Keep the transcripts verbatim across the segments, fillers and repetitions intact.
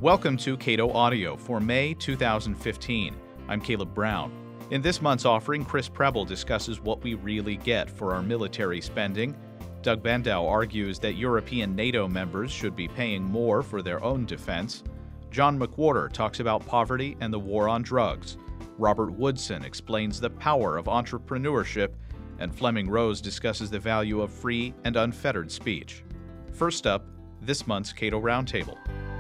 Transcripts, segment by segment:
Welcome to Cato Audio for May two thousand fifteen. I'm Caleb Brown. In this month's offering, Chris Preble discusses what we really get for our military spending. Doug Bandow argues that European NATO members should be paying more for their own defense. John McWhorter talks about poverty and the war on drugs. Robert Woodson explains the power of entrepreneurship. And Fleming Rose discusses the value of free and unfettered speech. First up, this month's Cato Roundtable.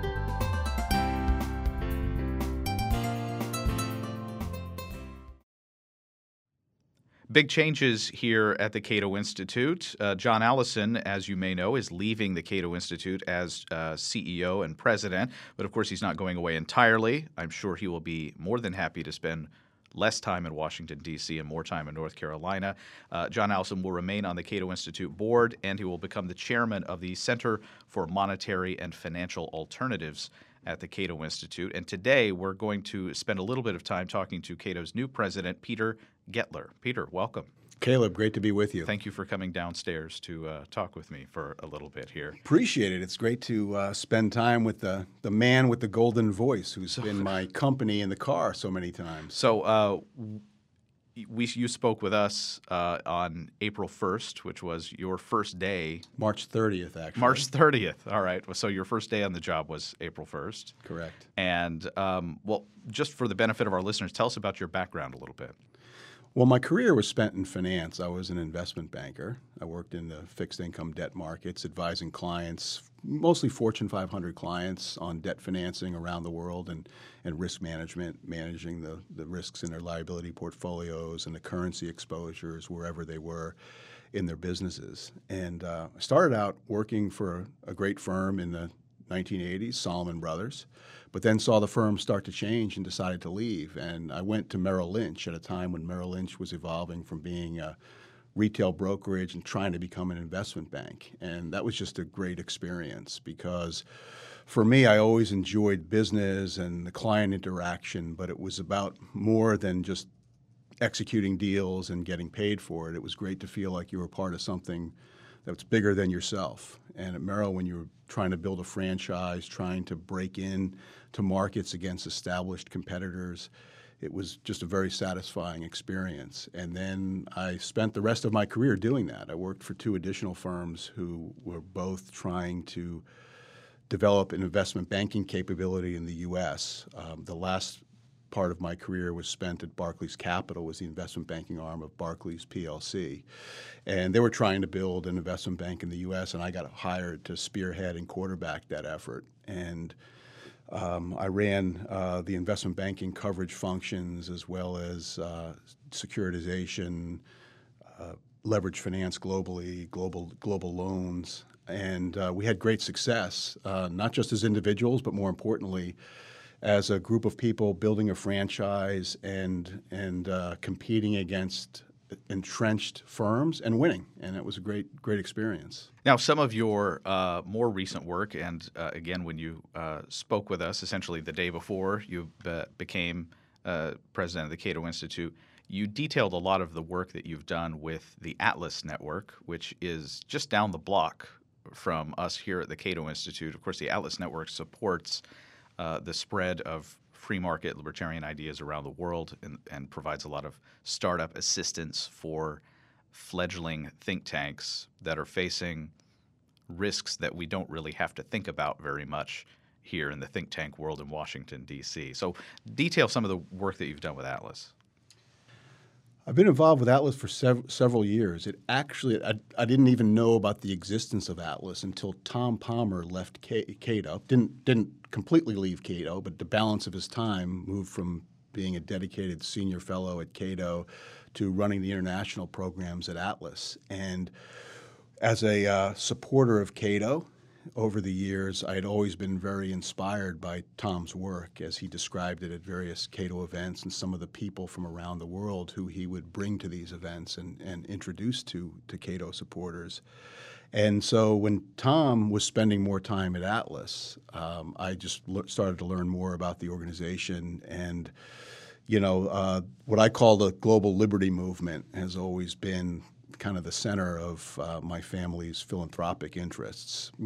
Big changes here at the Cato Institute. Uh, John Allison, as you may know, is leaving the Cato Institute as uh, C E O and president. But of course, he's not going away entirely. I'm sure he will be more than happy to spend less time in Washington, D C and more time in North Carolina. Uh, John Allison will remain on the Cato Institute board, and he will become the chairman of the Center for Monetary and Financial Alternatives at the Cato Institute. And today we're going to spend a little bit of time talking to Cato's new president, Peter Gettler. Peter, welcome. Caleb, great to be with you. Thank you for coming downstairs to uh, talk with me for a little bit here. Appreciate it. It's great to uh, spend time with the, the man with the golden voice who's been my company in the car so many times. So uh, we you spoke with us uh, on April first, which was your first day. March thirtieth, actually. March thirtieth. All right. So your first day on the job was April first. Correct. And, um, well, just for the benefit of our listeners, tell us about your background a little bit. Well, my career was spent in finance. I was an investment banker. I worked in the fixed income debt markets, advising clients, mostly Fortune five hundred clients, on debt financing around the world and, and risk management, managing the, the risks in their liability portfolios and the currency exposures wherever they were in their businesses. And uh, I started out working for a great firm in the nineteen eighties, Salomon Brothers, but then saw the firm start to change and decided to leave. And I went to Merrill Lynch at a time when Merrill Lynch was evolving from being a retail brokerage and trying to become an investment bank. And that was just a great experience because for me, I always enjoyed business and the client interaction, but it was about more than just executing deals and getting paid for it. It was great to feel like you were part of something that's bigger than yourself. And at Merrill, when you were trying to build a franchise, trying to break in to markets against established competitors, it was just a very satisfying experience. And then I spent the rest of my career doing that. I worked for two additional firms who were both trying to develop an investment banking capability in the U S. Um, the last part of my career was spent at Barclays Capital, was the investment banking arm of Barclays P L C. And they were trying to build an investment bank in the U S, and I got hired to spearhead and quarterback that effort. And um, I ran uh, the investment banking coverage functions as well as uh, securitization, uh, leverage finance globally, global, global loans. And uh, we had great success, uh, not just as individuals, but more importantly, as a group of people building a franchise and and uh, competing against entrenched firms and winning. And it was a great, great experience. Now, some of your uh, more recent work, and uh, again, when you uh, spoke with us essentially the day before you be- became uh, president of the Cato Institute, you detailed a lot of the work that you've done with the Atlas Network, which is just down the block from us here at the Cato Institute. Of course, the Atlas Network supports Uh, the spread of free market libertarian ideas around the world and, and provides a lot of startup assistance for fledgling think tanks that are facing risks that we don't really have to think about very much here in the think tank world in Washington, D C. So detail some of the work that you've done with Atlas. I've been involved with Atlas for sev- several years. It actually, I, I didn't even know about the existence of Atlas until Tom Palmer left K- Cato. Didn't didn't completely leave Cato, but the balance of his time moved from being a dedicated senior fellow at Cato to running the international programs at Atlas. And as a uh, supporter of Cato, over the years, I had always been very inspired by Tom's work as he described it at various Cato events and some of the people from around the world who he would bring to these events and, and introduce to, to Cato supporters. And so when Tom was spending more time at Atlas, um, I just le- started to learn more about the organization. And, you know, uh, what I call the global liberty movement has always been kind of the center of uh, my family's philanthropic interests. You know,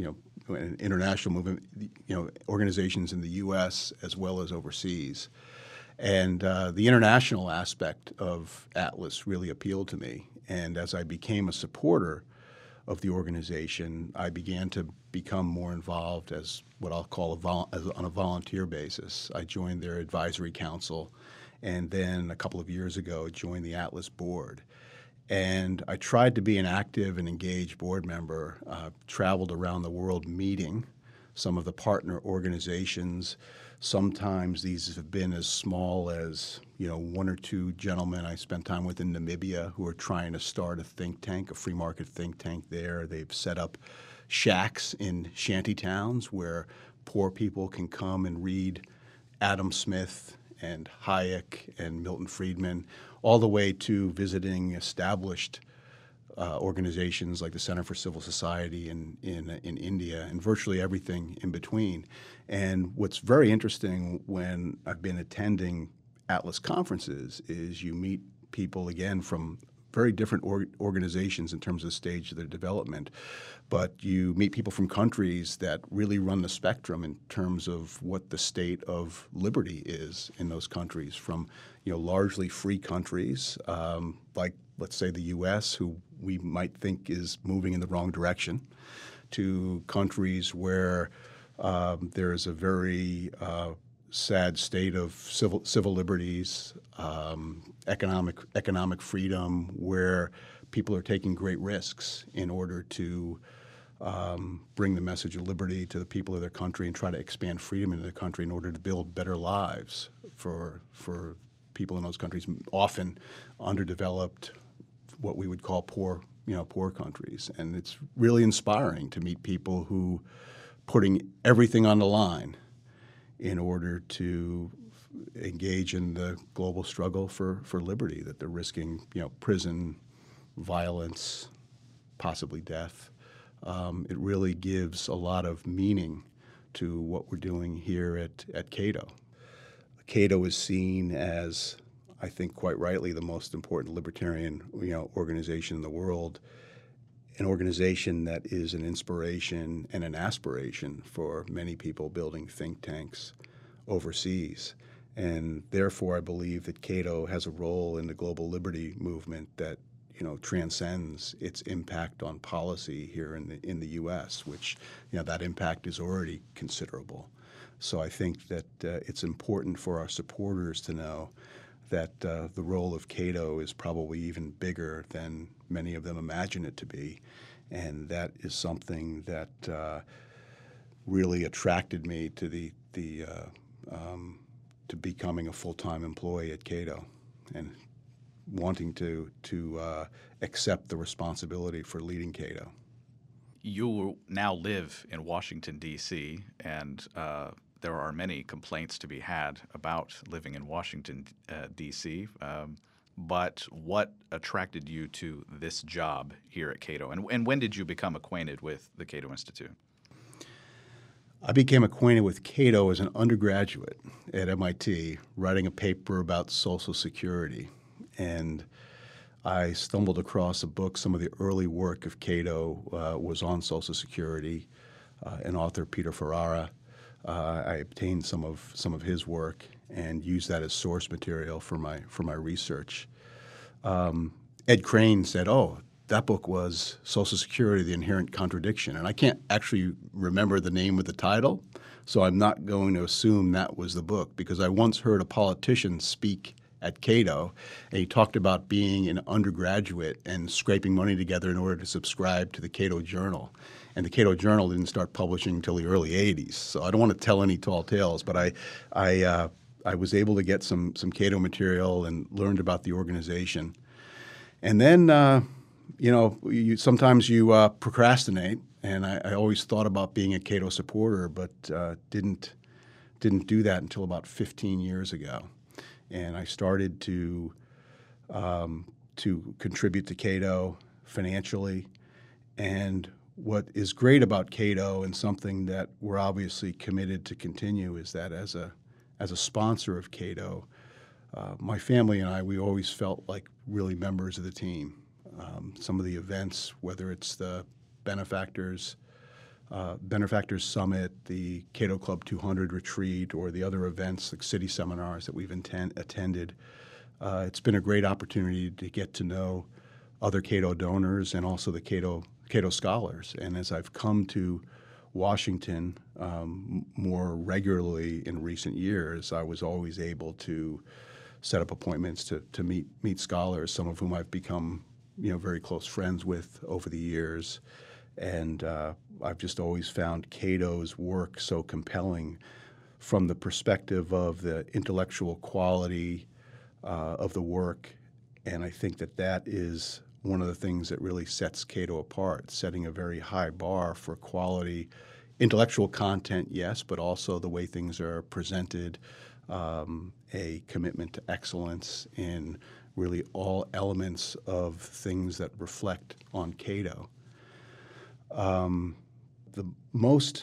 an international movement, you know, organizations in the U S as well as overseas. And uh, the international aspect of Atlas really appealed to me. And as I became a supporter of the organization, I began to become more involved as what I'll call a vol- as on a volunteer basis. I joined their advisory council, and then a couple of years ago joined the Atlas board. And I tried to be an active and engaged board member, uh, traveled around the world meeting some of the partner organizations. Sometimes these have been as small as, you know, one or two gentlemen I spent time with in Namibia who are trying to start a think tank, a free market think tank there. They've set up shacks in shanty towns where poor people can come and read Adam Smith and Hayek and Milton Friedman, all the way to visiting established uh, organizations like the Center for Civil Society in, in, in India, and virtually everything in between. And what's very interesting when I've been attending Atlas conferences is you meet people, again, from very different or- organizations in terms of the stage of their development, but you meet people from countries that really run the spectrum in terms of what the state of liberty is in those countries, from, you know, largely free countries um, like, let's say, the U S, who we might think is moving in the wrong direction, to countries where um, there is a very uh, sad state of civil civil liberties, um, economic economic freedom, where people are taking great risks in order to um, bring the message of liberty to the people of their country and try to expand freedom in their country in order to build better lives for for people in those countries, often underdeveloped, what we would call poor, you know, poor countries. And it's really inspiring to meet people who putting everything on the line in order to engage in the global struggle for, for liberty, that they're risking, you know, prison, violence, possibly death. Um, it really gives a lot of meaning to what we're doing here at, at Cato. Cato is seen as, I think quite rightly, the most important libertarian, you know, organization in the world, an organization that is an inspiration and an aspiration for many people building think tanks overseas. And therefore, I believe that Cato has a role in the global liberty movement that, you know, transcends its impact on policy here in the in the U S, which, you know, that impact is already considerable. So I think that uh, it's important for our supporters to know that uh, the role of Cato is probably even bigger than many of them imagine it to be. And that is something that uh, really attracted me to the, the uh, um, to becoming a full-time employee at Cato and wanting to, to uh, accept the responsibility for leading Cato. You now live in Washington, D C, and uh, there are many complaints to be had about living in Washington, uh, D C, um, but what attracted you to this job here at Cato? And, and when did you become acquainted with the Cato Institute? I became acquainted with Cato as an undergraduate at M I T, writing a paper about Social Security. And I stumbled across a book. Some of the early work of Cato uh, was on Social Security. Uh, an author, Peter Ferrara. Uh, I obtained some of some of his work and used that as source material for my for my research. Um, Ed Crane said, "Oh, that book was Social Security: The Inherent Contradiction," and I can't actually remember the name of the title, so I'm not going to assume that was the book, because I once heard a politician speak at Cato, and he talked about being an undergraduate and scraping money together in order to subscribe to the Cato Journal. And the Cato Journal didn't start publishing until the early eighties. So I don't want to tell any tall tales, but I, I, uh, I was able to get some some Cato material and learned about the organization. And then, uh, you know, you, sometimes you uh, procrastinate, and I, I always thought about being a Cato supporter, but uh, didn't didn't do that until about fifteen years ago. And I started to um, to contribute to Cato financially. And what is great about Cato, and something that we're obviously committed to continue, is that as a as a sponsor of Cato, uh, my family and I, we always felt like really members of the team. Um, some of the events, whether it's the benefactors uh, Benefactors Summit, the Cato Club two hundred retreat, or the other events like city seminars that we've inten- attended. Uh, it's been a great opportunity to get to know other Cato donors and also the Cato Cato scholars. And as I've come to Washington um, more regularly in recent years, I was always able to set up appointments to, to meet meet scholars, some of whom I've become you know very close friends with over the years. And uh, I've just always found Cato's work so compelling from the perspective of the intellectual quality uh, of the work. And I think that that is one of the things that really sets Cato apart, setting a very high bar for quality intellectual content, yes, but also the way things are presented, um, a commitment to excellence in really all elements of things that reflect on Cato. Um, the most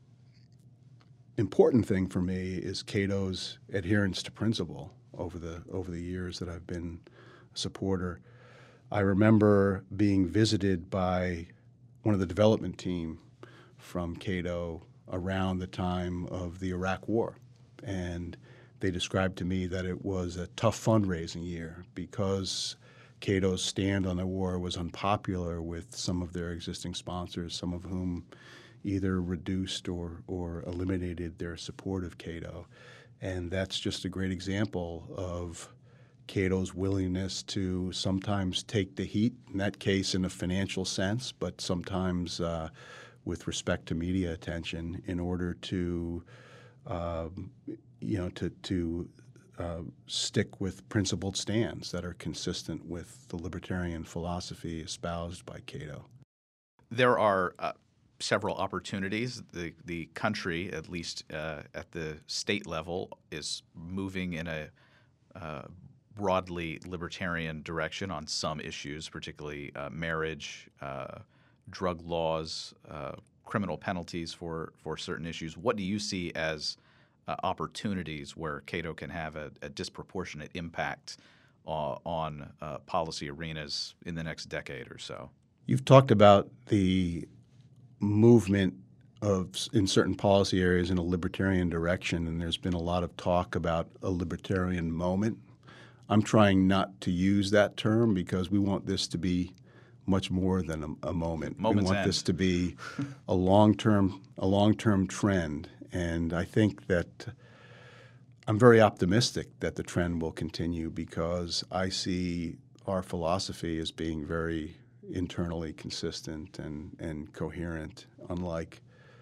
important thing for me is Cato's adherence to principle over the over the years that I've been a supporter. I remember being visited by one of the development team from Cato around the time of the Iraq War, and they described to me that it was a tough fundraising year because Cato's stand on the war was unpopular with some of their existing sponsors, some of whom either reduced or, or eliminated their support of Cato. And that's just a great example of Cato's willingness to sometimes take the heat, in that case in a financial sense, but sometimes uh, with respect to media attention in order to, um, you know, to, to uh, stick with principled stands that are consistent with the libertarian philosophy espoused by Cato. There are uh, several opportunities. The the country, at least uh, at the state level, is moving in a uh, broadly libertarian direction on some issues, particularly uh, marriage, uh, drug laws, uh, criminal penalties for, for certain issues. What do you see as uh, opportunities where Cato can have a, a disproportionate impact uh, on uh, policy arenas in the next decade or so? You've talked about the movement of in certain policy areas in a libertarian direction, and there's been a lot of talk about a libertarian moment. I'm trying not to use that term because we want this to be much more than a, a moment. Moment's we want end. this to be a long-term a long-term trend, and I think that I'm very optimistic that the trend will continue because I see our philosophy as being very internally consistent and, and coherent, unlike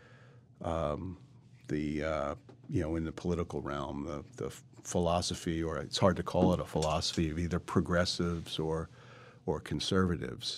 um, the uh, you know in the political realm, the, the philosophy, or it's hard to call it a philosophy, of either progressives or or conservatives.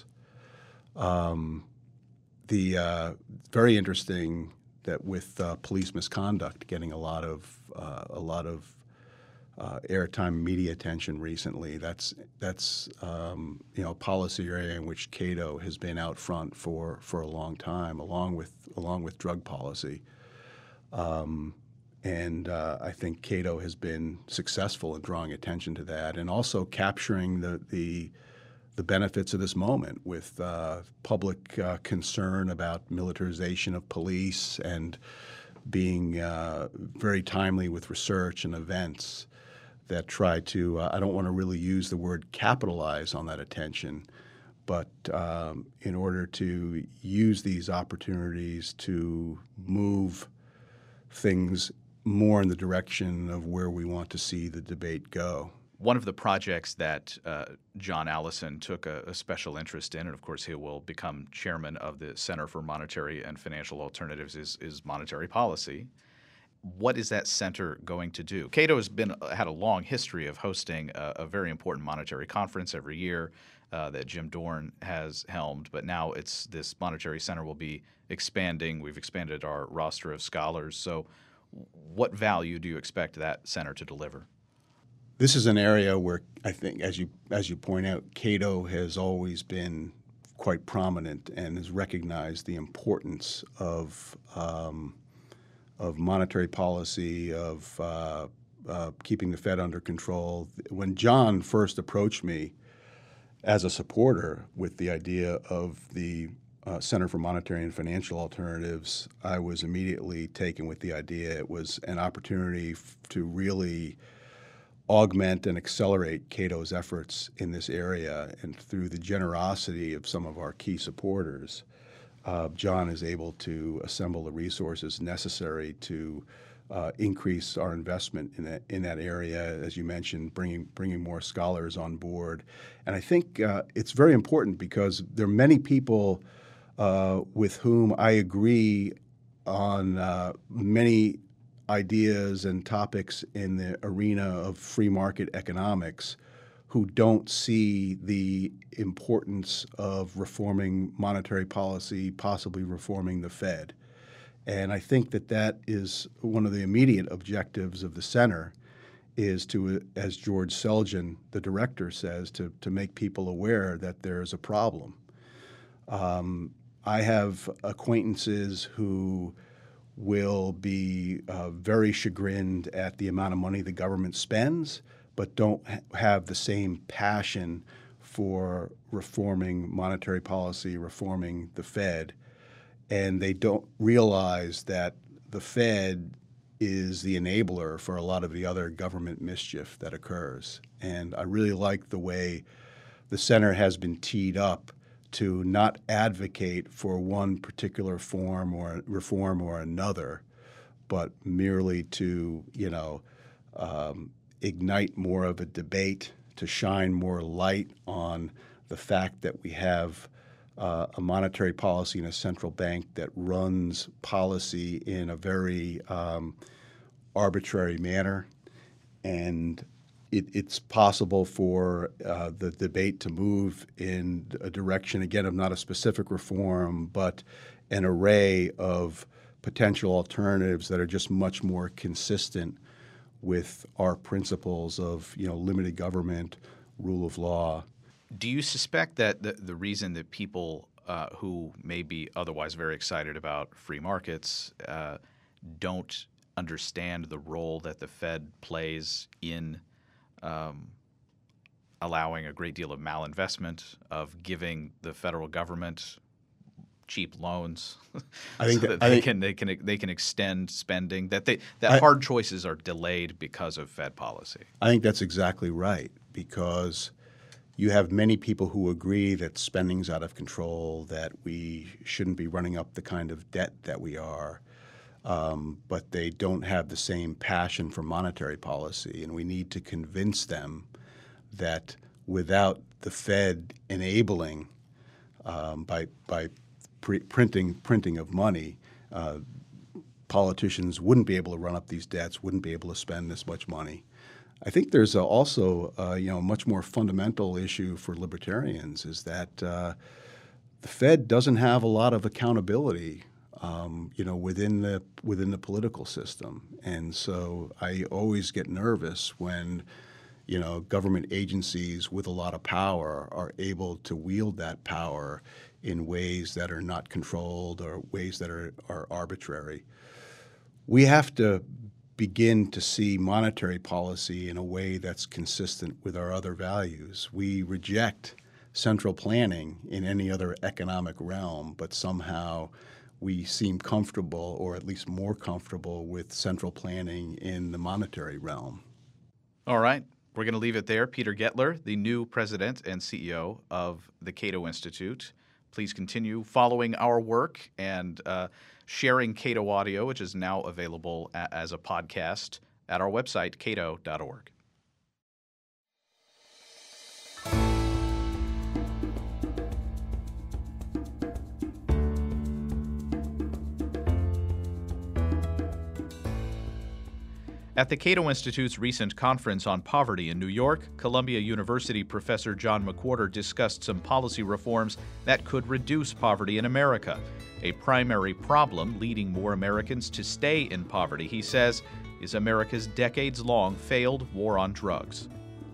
Um, the uh, very interesting that with uh, police misconduct getting a lot of uh, a lot of uh, airtime, media attention recently. That's that's um, you know a policy area in which Cato has been out front for for a long time, along with along with drug policy. Um, And uh, I think Cato has been successful in drawing attention to that, and also capturing the the, the benefits of this moment with uh, public uh, concern about militarization of police and being uh, very timely with research and events that try to. Uh, I don't want to really use the word capitalize on that attention, but um, in order to use these opportunities to move things more in the direction of where we want to see the debate go. One of the projects that uh, John Allison took a, a special interest in, and of course he will become chairman of the Center for Monetary and Financial Alternatives, is, is monetary policy. What is that center going to do? Cato has been had a long history of hosting a, a very important monetary conference every year uh, that Jim Dorn has helmed, but now it's this monetary center will be expanding. We've expanded our roster of scholars. So what value do you expect that center to deliver? This is an area where I think, as you as you point out, Cato has always been quite prominent and has recognized the importance of um, of monetary policy, of uh, uh, keeping the Fed under control. When John first approached me as a supporter with the idea of the uh, Center for Monetary and Financial Alternatives, I was immediately taken with the idea. It was an opportunity f- to really augment and accelerate Cato's efforts in this area. And through the generosity of some of our key supporters, uh, John is able to assemble the resources necessary to uh, increase our investment in that, in that area, as you mentioned, bringing, bringing more scholars on board. And I think uh, it's very important because there are many people uh, with whom I agree on uh, many ideas and topics in the arena of free market economics who don't see the importance of reforming monetary policy, possibly reforming the Fed. And I think that that is one of the immediate objectives of the center, is to, as George Selgin, the director, says, to, to make people aware that there's a problem. Um, I have acquaintances who will be uh, very chagrined at the amount of money the government spends, but don't ha- have the same passion for reforming monetary policy, reforming the Fed. And they don't realize that the Fed is the enabler for a lot of the other government mischief that occurs. And I really like the way the center has been teed up to not advocate for one particular form or reform or another, but merely to, you know, um, ignite more of a debate, to shine more light on the fact that we have uh, a monetary policy and a central bank that runs policy in a very um, arbitrary manner. And It, it's possible for uh, the debate to move in a direction, again, of not a specific reform, but an array of potential alternatives that are just much more consistent with our principles of, you know, limited government, rule of law. Do you suspect that the, the reason that people uh, who may be otherwise very excited about free markets uh, don't understand the role that the Fed plays in Um, allowing a great deal of malinvestment, of giving the federal government cheap loans, I think so that, that I they think, can they can they can extend spending. That they that I, hard choices are delayed because of Fed policy. I think that's exactly right, because you have many people who agree that spending's out of control, that we shouldn't be running up the kind of debt that we are. Um, but they don't have the same passion for monetary policy, and we need to convince them that without the Fed enabling um, by by pre- printing printing of money, uh, politicians wouldn't be able to run up these debts, wouldn't be able to spend this much money. I think there's a, also uh, you know a much more fundamental issue for libertarians, is that uh, the Fed doesn't have a lot of accountability Um, you know, within the within the political system. And so I always get nervous when, you know, government agencies with a lot of power are able to wield that power in ways that are not controlled or ways that are, are arbitrary. We have to begin to see monetary policy in a way that's consistent with our other values. We reject central planning in any other economic realm, but somehow we seem comfortable, or at least more comfortable, with central planning in the monetary realm. All right. We're going to leave it there. Peter Gettler, the new president and C E O of the Cato Institute. Please continue following our work and uh, sharing Cato Audio, which is now available a- as a podcast at our website, cato dot org. At the Cato Institute's recent conference on poverty in New York, Columbia University professor John McWhorter discussed some policy reforms that could reduce poverty in America. A primary problem leading more Americans to stay in poverty, he says, is America's decades-long failed war on drugs.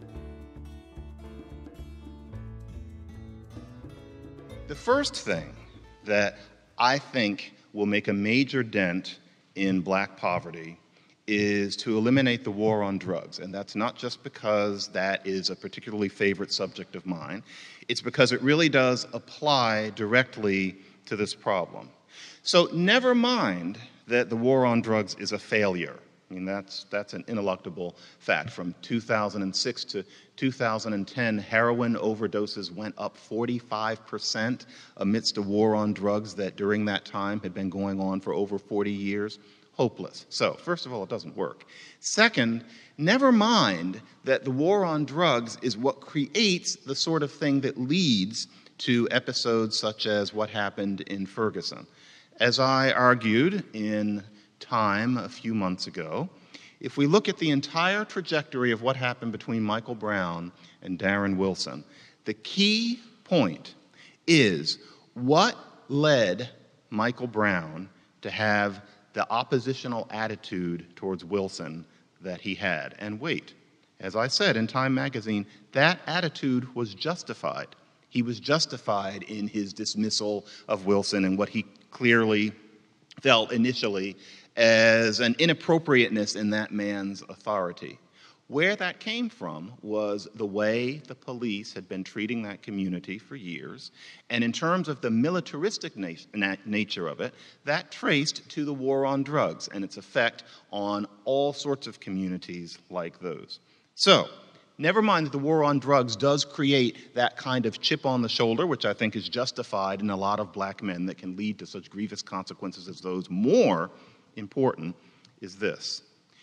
The first thing that I think will make a major dent in black poverty is to eliminate the war on drugs. And that's not just because that is a particularly favorite subject of mine. It's because it really does apply directly to this problem. So never mind that the war on drugs is a failure. I mean, that's, that's an ineluctable fact. From two thousand six to two thousand ten, heroin overdoses went up forty-five percent amidst a war on drugs that during that time had been going on for over forty years. Hopeless. So, first of all, it doesn't work. Second, never mind that the war on drugs is what creates the sort of thing that leads to episodes such as what happened in Ferguson. As I argued in Time a few months ago, if we look at the entire trajectory of what happened between Michael Brown and Darren Wilson, the key point is what led Michael Brown to have the oppositional attitude towards Wilson that he had. And wait, as I said in Time magazine, that attitude was justified. He was justified in his dismissal of Wilson and what he clearly felt initially as an inappropriateness in that man's authority. Where that came from was the way the police had been treating that community for years, and in terms of the militaristic na- nature of it, that traced to the war on drugs and its effect on all sorts of communities like those. So, never mind that the war on drugs does create that kind of chip on the shoulder, which I think is justified in a lot of black men that can lead to such grievous consequences as those. More important is this.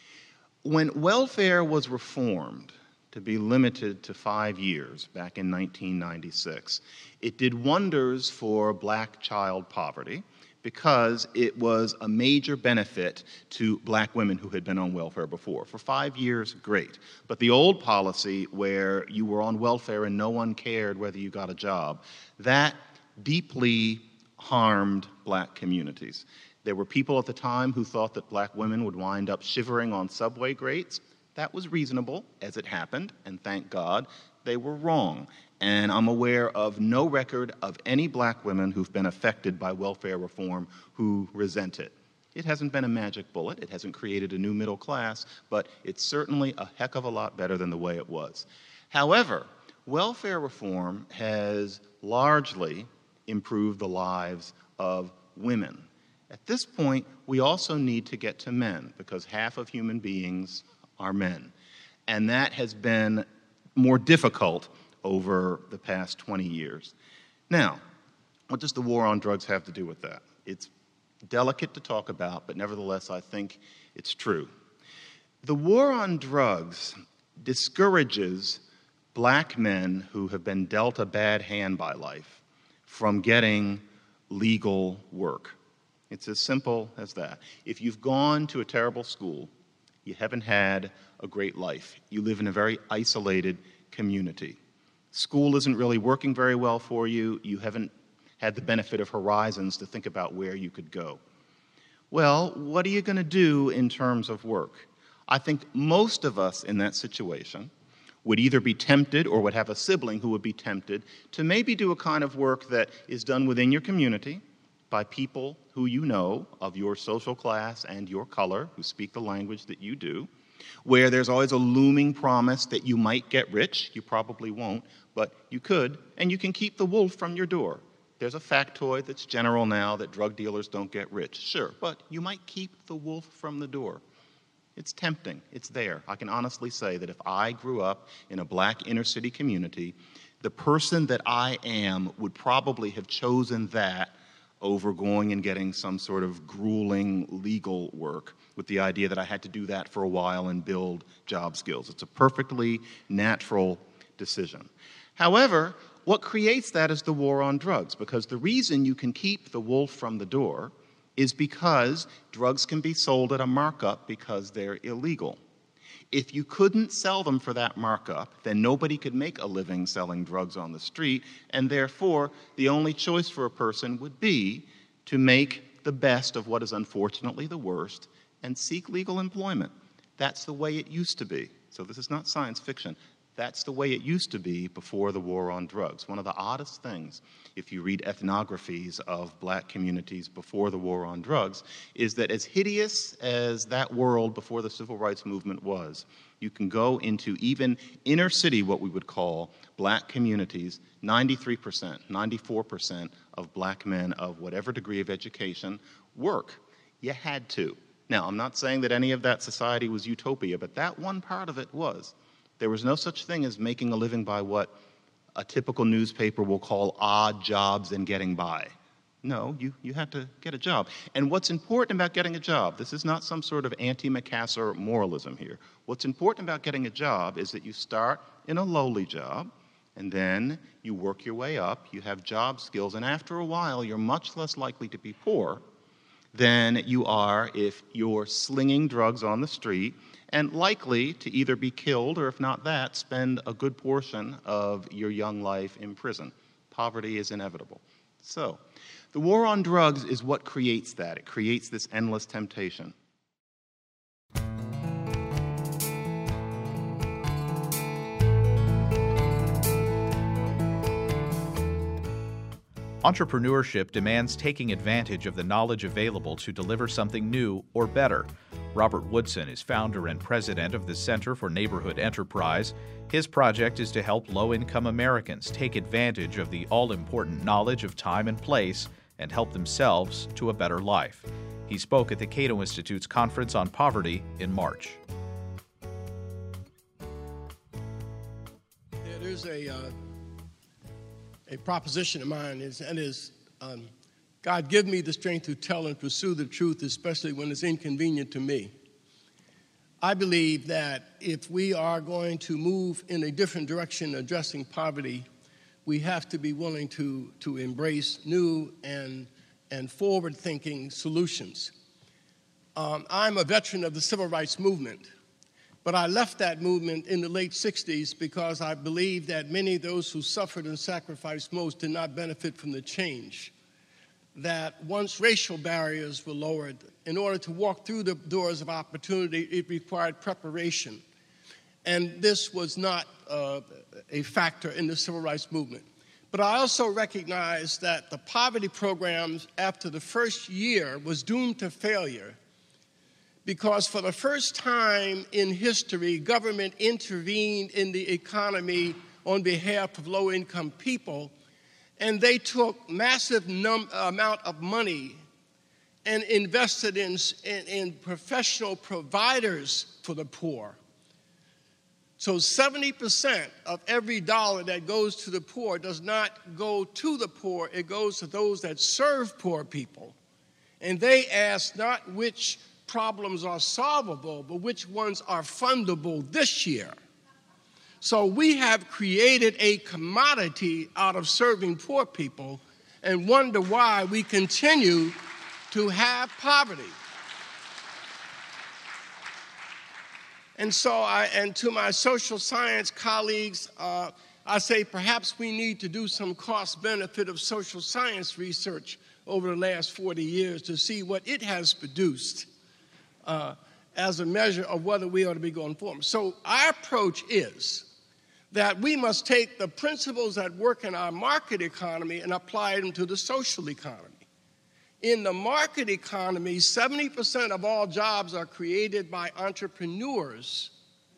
When welfare was reformed to be limited to five years back in nineteen ninety-six, it did wonders for black child poverty because it was a major benefit to black women who had been on welfare before. For five years, great. But the old policy where you were on welfare and no one cared whether you got a job, that deeply harmed black communities. There were people at the time who thought that black women would wind up shivering on subway grates. That was reasonable, as it happened, and thank God they were wrong. And I'm aware of no record of any black women who've been affected by welfare reform who resent it. It hasn't been a magic bullet. It hasn't created a new middle class, but it's certainly a heck of a lot better than the way it was. However, welfare reform has largely improved the lives of women. At this point, we also need to get to men, because half of human beings are men. And that has been more difficult over the past twenty years. Now, what does the war on drugs have to do with that? It's delicate to talk about, but nevertheless, I think it's true. The war on drugs discourages black men who have been dealt a bad hand by life from getting legal work. It's as simple as that. If you've gone to a terrible school, you haven't had a great life. You live in a very isolated community. School isn't really working very well for you. You haven't had the benefit of horizons to think about where you could go. Well, what are you going to do in terms of work? I think most of us in that situation would either be tempted or would have a sibling who would be tempted to maybe do a kind of work that is done within your community, by people who you know of your social class and your color, who speak the language that you do, where there's always a looming promise that you might get rich. You probably won't, but you could, and you can keep the wolf from your door. There's a factoid that's general now that drug dealers don't get rich. Sure, but you might keep the wolf from the door. It's tempting. It's there. I can honestly say that if I grew up in a black inner city community, the person that I am would probably have chosen that over going and getting some sort of grueling legal work with the idea that I had to do that for a while and build job skills. It's a perfectly natural decision. However, what creates that is the war on drugs, because the reason you can keep the wolf from the door is because drugs can be sold at a markup because they're illegal. If you couldn't sell them for that markup, then nobody could make a living selling drugs on the street, and therefore the only choice for a person would be to make the best of what is unfortunately the worst and seek legal employment. That's the way it used to be. So this is not science fiction. That's the way it used to be before the war on drugs. One of the oddest things, if you read ethnographies of black communities before the war on drugs, is that as hideous as that world before the civil rights movement was, You can go into even inner city, what we would call black communities, ninety-three percent, ninety-four percent of black men of whatever degree of education work. You had to. Now, I'm not saying that any of that society was utopia, but that one part of it was. There was no such thing as making a living by what a typical newspaper will call odd jobs and getting by. No, you, you had to get a job. And what's important about getting a job, this is not some sort of anti-Macassar moralism here. What's important about getting a job is that you start in a lowly job, and then you work your way up, you have job skills, and after a while, you're much less likely to be poor than you are if you're slinging drugs on the street and likely to either be killed or, if not that, spend a good portion of your young life in prison. Poverty is inevitable. So, the war on drugs is what creates that. It creates this endless temptation. Entrepreneurship demands taking advantage of the knowledge available to deliver something new or better. Robert Woodson is founder and president of the Center for Neighborhood Enterprise. His project is to help low-income Americans take advantage of the all-important knowledge of time and place and help themselves to a better life. He spoke at the Cato Institute's Conference on Poverty in March. Yeah, there's a, uh, a proposition of mine, is, and is um, God, give me the strength to tell and pursue the truth, especially when it's inconvenient to me. I believe that if we are going to move in a different direction addressing poverty, we have to be willing to, to embrace new and, and forward-thinking solutions. Um, I'm a veteran of the civil rights movement, but I left that movement in the late sixties because I believe that many of those who suffered and sacrificed most did not benefit from the change. That once racial barriers were lowered, in order to walk through the doors of opportunity, it required preparation. And this was not uh, a factor in the civil rights movement. But I also recognize that the poverty programs after the first year was doomed to failure because for the first time in history, government intervened in the economy on behalf of low-income people, and they took massive num- amount of money and invested in, in, in professional providers for the poor. So seventy percent of every dollar that goes to the poor does not go to the poor, it goes to those that serve poor people. And they ask not which problems are solvable, but which ones are fundable this year. So we have created a commodity out of serving poor people and wonder why we continue to have poverty. And so, I, and to my social science colleagues, uh, I say perhaps we need to do some cost-benefit of social science research over the last forty years to see what it has produced uh, as a measure of whether we ought to be going forward. So our approach is that we must take the principles that work in our market economy and apply them to the social economy. In the market economy, seventy percent of all jobs are created by entrepreneurs,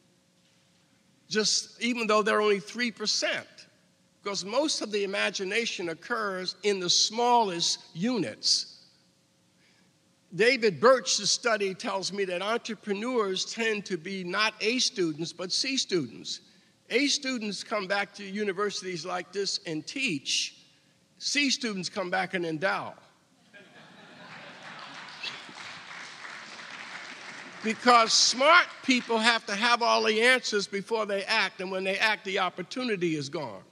just even though they're only three percent, because most of the imagination occurs in the smallest units. David Birch's study tells me that entrepreneurs tend to be not A students, but C students. A students come back to universities like this and teach. C students come back and endow. Because smart people have to have all the answers before they act, and when they act, the opportunity is gone.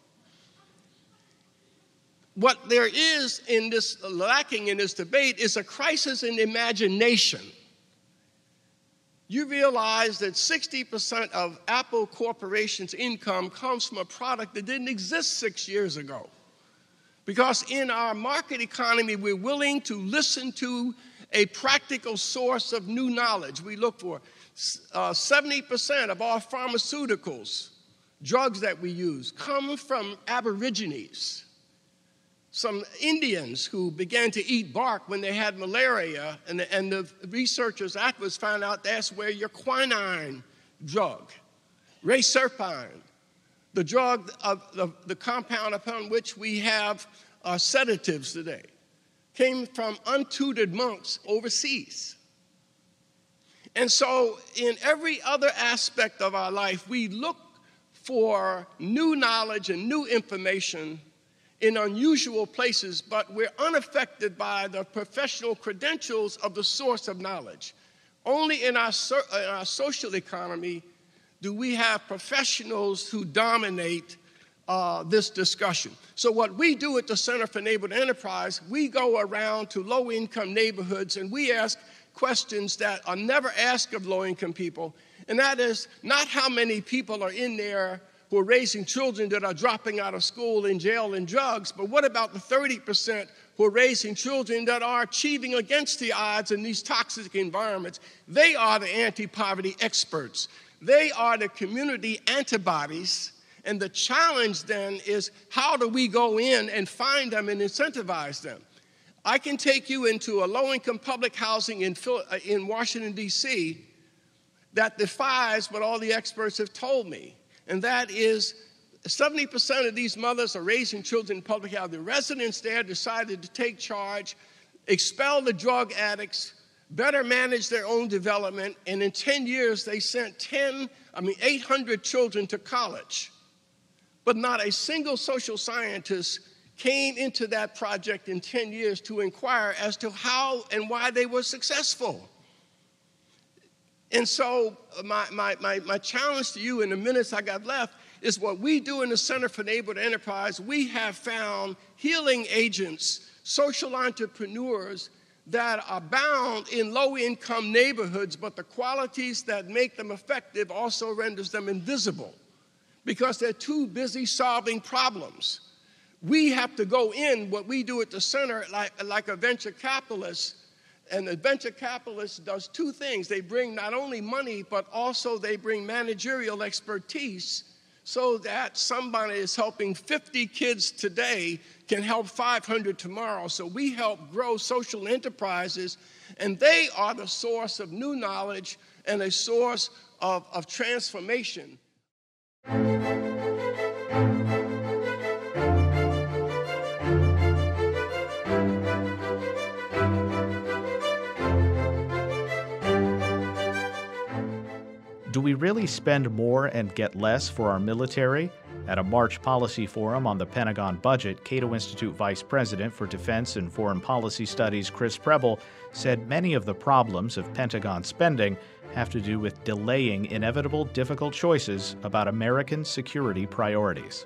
What there is in this, lacking in this debate, is a crisis in imagination. You realize that sixty percent of Apple Corporation's income comes from a product that didn't exist six years ago. Because in our market economy, we're willing to listen to a practical source of new knowledge. We look for uh, seventy percent of all pharmaceuticals, drugs that we use, come from Aborigines. Some Indians who began to eat bark when they had malaria, and the, and the researchers afterwards found out that's where your quinine drug Racerpine, the drug, of the, the compound upon which we have uh, sedatives today, came from untutored monks overseas. And so in every other aspect of our life, we look for new knowledge and new information in unusual places, but we're unaffected by the professional credentials of the source of knowledge. Only in our, so, in our social economy do we have professionals who dominate uh, this discussion. So what we do at the Center for Neighborhood Enterprise, we go around to low-income neighborhoods and we ask questions that are never asked of low-income people, and that is not how many people are in there who are raising children that are dropping out of school, in jail, and drugs, but what about the thirty percent who are raising children that are achieving against the odds in these toxic environments? They are the anti-poverty experts. They are the community antibodies, and the challenge then is how do we go in and find them and incentivize them? I can take you into a low-income public housing in, in Washington, D C that defies what all the experts have told me, and that is seventy percent of these mothers are raising children in public housing. The residents there decided to take charge, expel the drug addicts, better manage their own development, and in ten years they sent ten, I mean eight hundred children to college. But not a single social scientist came into that project in ten years to inquire as to how and why they were successful. And so my, my, my, my challenge to you in the minutes I got left is what we do in the Center for Neighborhood Enterprise. We have found healing agents, social entrepreneurs that are bound in low-income neighborhoods, but the qualities that make them effective also renders them invisible because they're too busy solving problems. We have to go in, what we do at the center, like, like a venture capitalist, and the venture capitalist does two things. They bring not only money, but also they bring managerial expertise so that somebody is helping fifty kids today can help five hundred tomorrow. So we help grow social enterprises, and they are the source of new knowledge and a source of, of transformation. Do we really spend more and get less for our military? At a March policy forum on the Pentagon budget, Cato Institute Vice President for Defense and Foreign Policy Studies Chris Preble said many of the problems of Pentagon spending have to do with delaying inevitable difficult choices about American security priorities.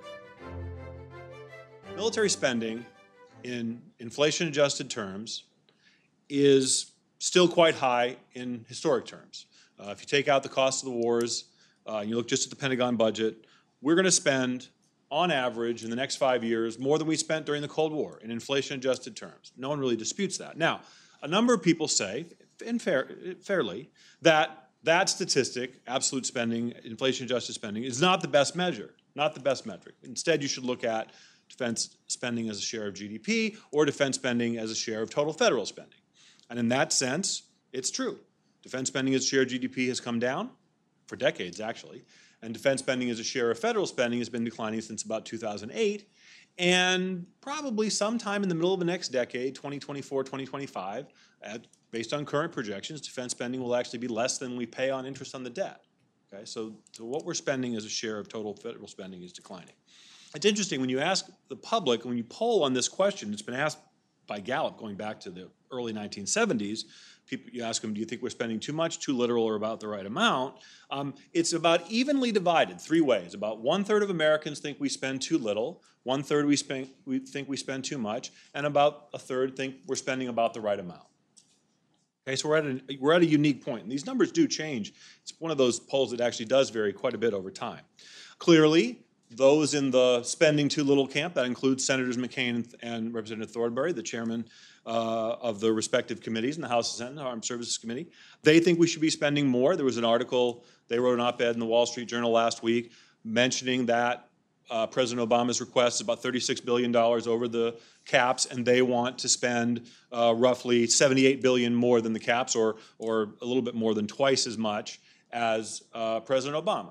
Military spending in inflation-adjusted terms is still quite high in historic terms. Uh, if you take out the cost of the wars, uh, and you look just at the Pentagon budget, we're going to spend, on average, in the next five years, more than we spent during the Cold War in inflation-adjusted terms. No one really disputes that. Now, a number of people say, and fair, fairly, that that statistic, absolute spending, inflation-adjusted spending, is not the best measure, not the best metric. Instead, you should look at defense spending as a share of G D P or defense spending as a share of total federal spending. And in that sense, it's true. Defense spending as a share of G D P has come down for decades, actually, and defense spending as a share of federal spending has been declining since about two thousand eight, and probably sometime in the middle of the next decade, twenty twenty-four, twenty twenty-five, at, based on current projections, defense spending will actually be less than we pay on interest on the debt. Okay, so, so what we're spending as a share of total federal spending is declining. It's interesting, when you ask the public, when you poll on this question, it's been asked by Gallup going back to the early nineteen seventies, people, you ask them, do you think we're spending too much, too little, or about the right amount? Um, it's about evenly divided three ways. About one-third of Americans think we spend too little, one-third we, spend, we think we spend too much, and about a third think we're spending about the right amount. Okay, so we're at, a, we're at a unique point, and these numbers do change. It's one of those polls that actually does vary quite a bit over time. Clearly, those in the spending too little camp, that includes Senators McCain and Representative Thornberry, the chairman uh, of the respective committees in the House and Senate, the Armed Services Committee. They think we should be spending more. There was an article, they wrote an op-ed in the Wall Street Journal last week mentioning that uh, President Obama's request is about thirty-six billion dollars over the caps, and they want to spend uh, roughly seventy-eight billion dollars more than the caps, or, or a little bit more than twice as much as uh, President Obama.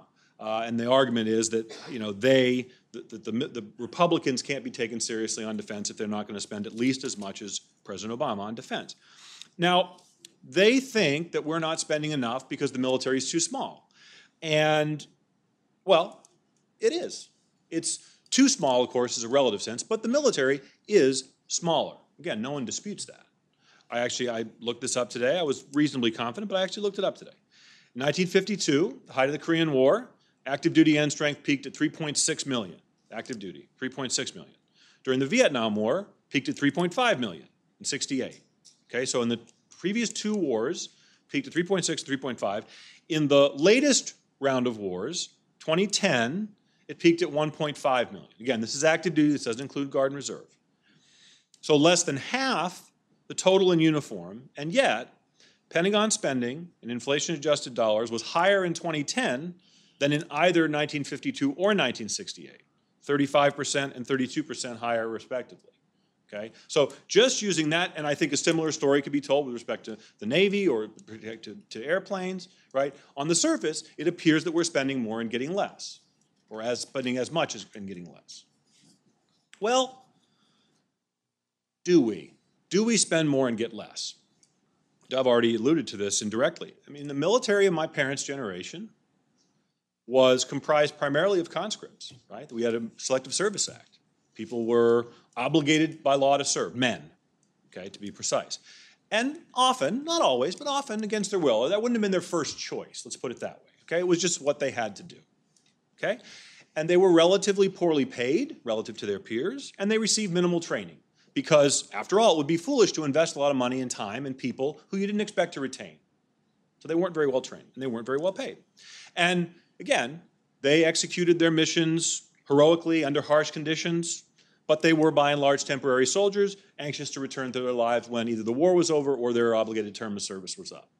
Uh, and the argument is that, you know, they, that the, the, the Republicans can't be taken seriously on defense if they're not going to spend at least as much as President Obama on defense. Now, they think that we're not spending enough because the military is too small. And, well, it is. It's too small, of course, is a relative sense, but the military is smaller. Again, no one disputes that. I actually, I looked this up today. I was reasonably confident, but I actually looked it up today. In nineteen fifty-two, the height of the Korean War, active duty end strength peaked at three point six million. Active duty, three point six million. During the Vietnam War, peaked at three point five million in sixty-eight. Okay, so in the previous two wars, peaked at three point six, three point five. In the latest round of wars, twenty ten, it peaked at one point five million. Again, this is active duty. This doesn't include Guard and Reserve. So less than half the total in uniform, and yet Pentagon spending in inflation-adjusted dollars was higher in twenty ten than in either nineteen fifty-two or nineteen sixty-eight, thirty-five percent and thirty-two percent higher respectively. Okay? So just using that, and I think a similar story could be told with respect to the Navy or to, to airplanes, right? On the surface, it appears that we're spending more and getting less, or as spending as much as and getting less. Well, do we? Do we spend more and get less? I've already alluded to this indirectly. I mean, the military of my parents' generation was comprised primarily of conscripts, right? We had a Selective Service Act. People were obligated by law to serve, men, okay, to be precise. And often, not always, but often against their will. That wouldn't have been their first choice, let's put it that way, okay? It was just what they had to do, okay? And they were relatively poorly paid relative to their peers, and they received minimal training. Because, after all, it would be foolish to invest a lot of money and time in people who you didn't expect to retain. So they weren't very well trained, and they weren't very well paid. And again, they executed their missions heroically under harsh conditions, but they were by and large temporary soldiers, anxious to return to their lives when either the war was over or their obligated term of service was up.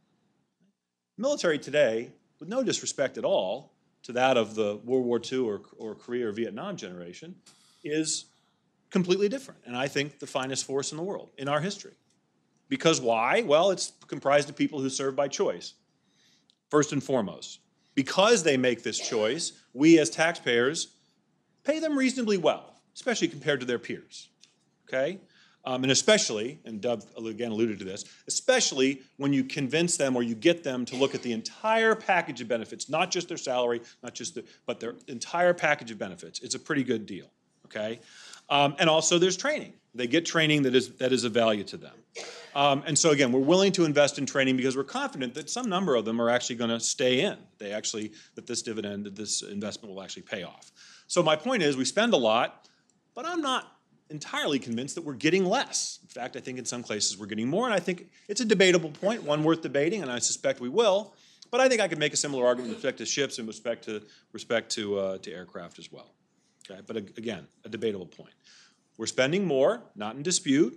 Military today, with no disrespect at all to that of the World War Two or, or Korea or Vietnam generation, is completely different, and I think the finest force in the world in our history. Because why? Well, it's comprised of people who serve by choice, first and foremost. Because they make this choice, we as taxpayers pay them reasonably well, especially compared to their peers, okay? Um, and especially, and Dov again alluded to this, especially when you convince them or you get them to look at the entire package of benefits, not just their salary, not just the, but their entire package of benefits. It's a pretty good deal, okay? Um, and also there's training. They get training that is, that is of value to them. Um, and so again, we're willing to invest in training because we're confident that some number of them are actually going to stay in. They actually, that this dividend, that this investment will actually pay off. So my point is we spend a lot, but I'm not entirely convinced that we're getting less. In fact, I think in some places we're getting more, and I think it's a debatable point, one worth debating, and I suspect we will. But I think I could make a similar argument with respect to ships and with respect to, respect to, uh, to aircraft as well. Okay, but again, a debatable point. We're spending more, not in dispute.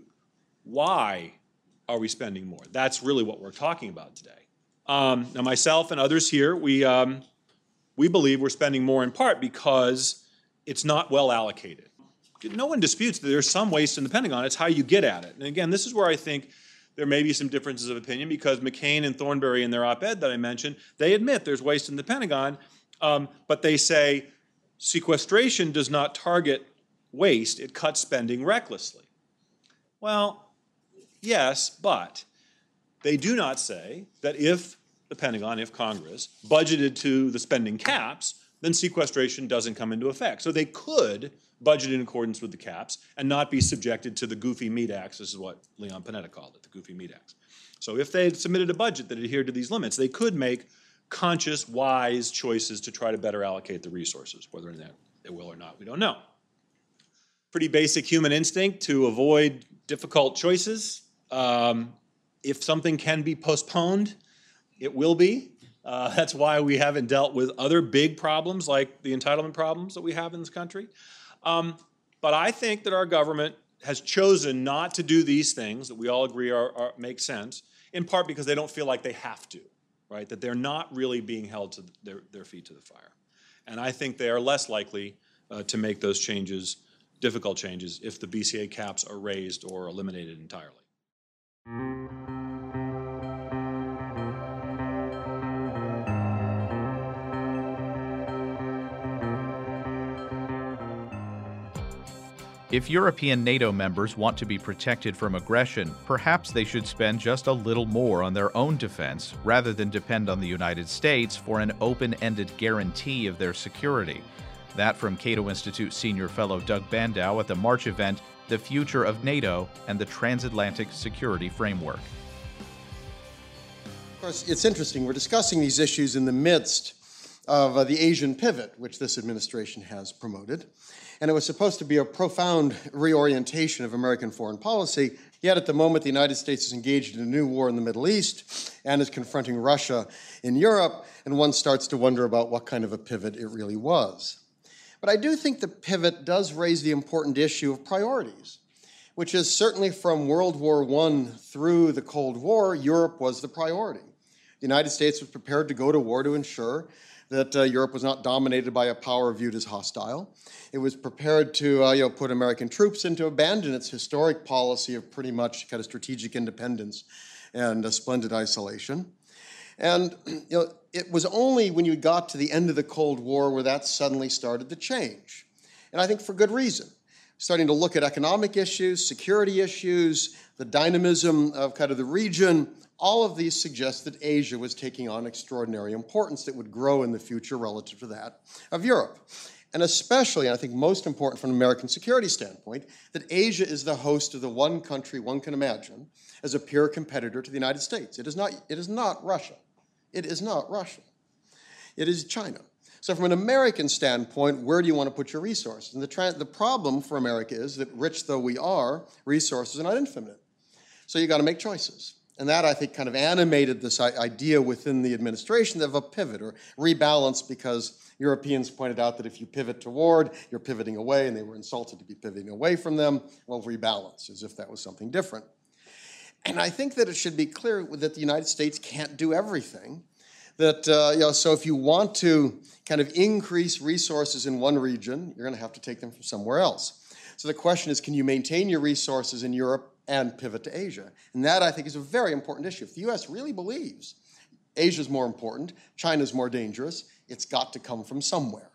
Why are we spending more? That's really what we're talking about today. Um, now, myself and others here, we, um, we believe we're spending more in part because it's not well allocated. No one disputes that there's some waste in the Pentagon. It's how you get at it. And again, this is where I think there may be some differences of opinion because McCain and Thornberry in their op-ed that I mentioned, they admit there's waste in the Pentagon, um, but they say, sequestration does not target waste, it cuts spending recklessly. Well, yes, but they do not say that if the Pentagon, if Congress, budgeted to the spending caps, then sequestration doesn't come into effect. So they could budget in accordance with the caps and not be subjected to the goofy meat axe. This is what Leon Panetta called it, the goofy meat axe. So if they had submitted a budget that adhered to these limits, they could make conscious, wise choices to try to better allocate the resources. Whether they will or not, we don't know. Pretty basic human instinct to avoid difficult choices. Um, if something can be postponed, it will be. Uh, that's why we haven't dealt with other big problems like the entitlement problems that we have in this country. Um, but I think that our government has chosen not to do these things that we all agree are, are, make sense, in part because they don't feel like they have to. Right, that they're not really being held to their, their feet to the fire. And I think they are less likely uh, to make those changes, difficult changes, if the B C A caps are raised or eliminated entirely. If European NATO members want to be protected from aggression, perhaps they should spend just a little more on their own defense rather than depend on the United States for an open-ended guarantee of their security. That from Cato Institute Senior Fellow Doug Bandow at the March event, The Future of NATO and the Transatlantic Security Framework. Of course, it's interesting. We're discussing these issues in the midst of uh, the Asian pivot, which this administration has promoted. And it was supposed to be a profound reorientation of American foreign policy. Yet at the moment, the United States is engaged in a new war in the Middle East and is confronting Russia in Europe, and one starts to wonder about what kind of a pivot it really was. But I do think the pivot does raise the important issue of priorities, which is certainly from World War One through the Cold War, Europe was the priority. The United States was prepared to go to war to ensure that uh, Europe was not dominated by a power viewed as hostile. It was prepared to uh, you know, put American troops in to abandon its historic policy of pretty much kind of strategic independence and a splendid isolation. And you know, it was only when you got to the end of the Cold War where that suddenly started to change. And I think for good reason. Starting to look at economic issues, security issues, the dynamism of kind of the region, all of these suggest that Asia was taking on extraordinary importance that would grow in the future relative to that of Europe. And especially, and I think most important from an American security standpoint, that Asia is the host of the one country one can imagine as a peer competitor to the United States. It is not, it is not Russia. It is not Russia. It is China. So from an American standpoint, where do you want to put your resources? And the, tra- the problem for America is that, rich though we are, resources are not infinite. So you got to make choices. And that, I think, kind of animated this idea within the administration of a pivot or rebalance, because Europeans pointed out that if you pivot toward, you're pivoting away, and they were insulted to be pivoting away from them. Well, rebalance, as if that was something different. And I think that it should be clear that the United States can't do everything. That, uh, you know, so if you want to kind of increase resources in one region, you're going to have to take them from somewhere else. So the question is, can you maintain your resources in Europe and pivot to Asia? And that, I think, is a very important issue. If the U S really believes Asia's more important, China's more dangerous, it's got to come from somewhere.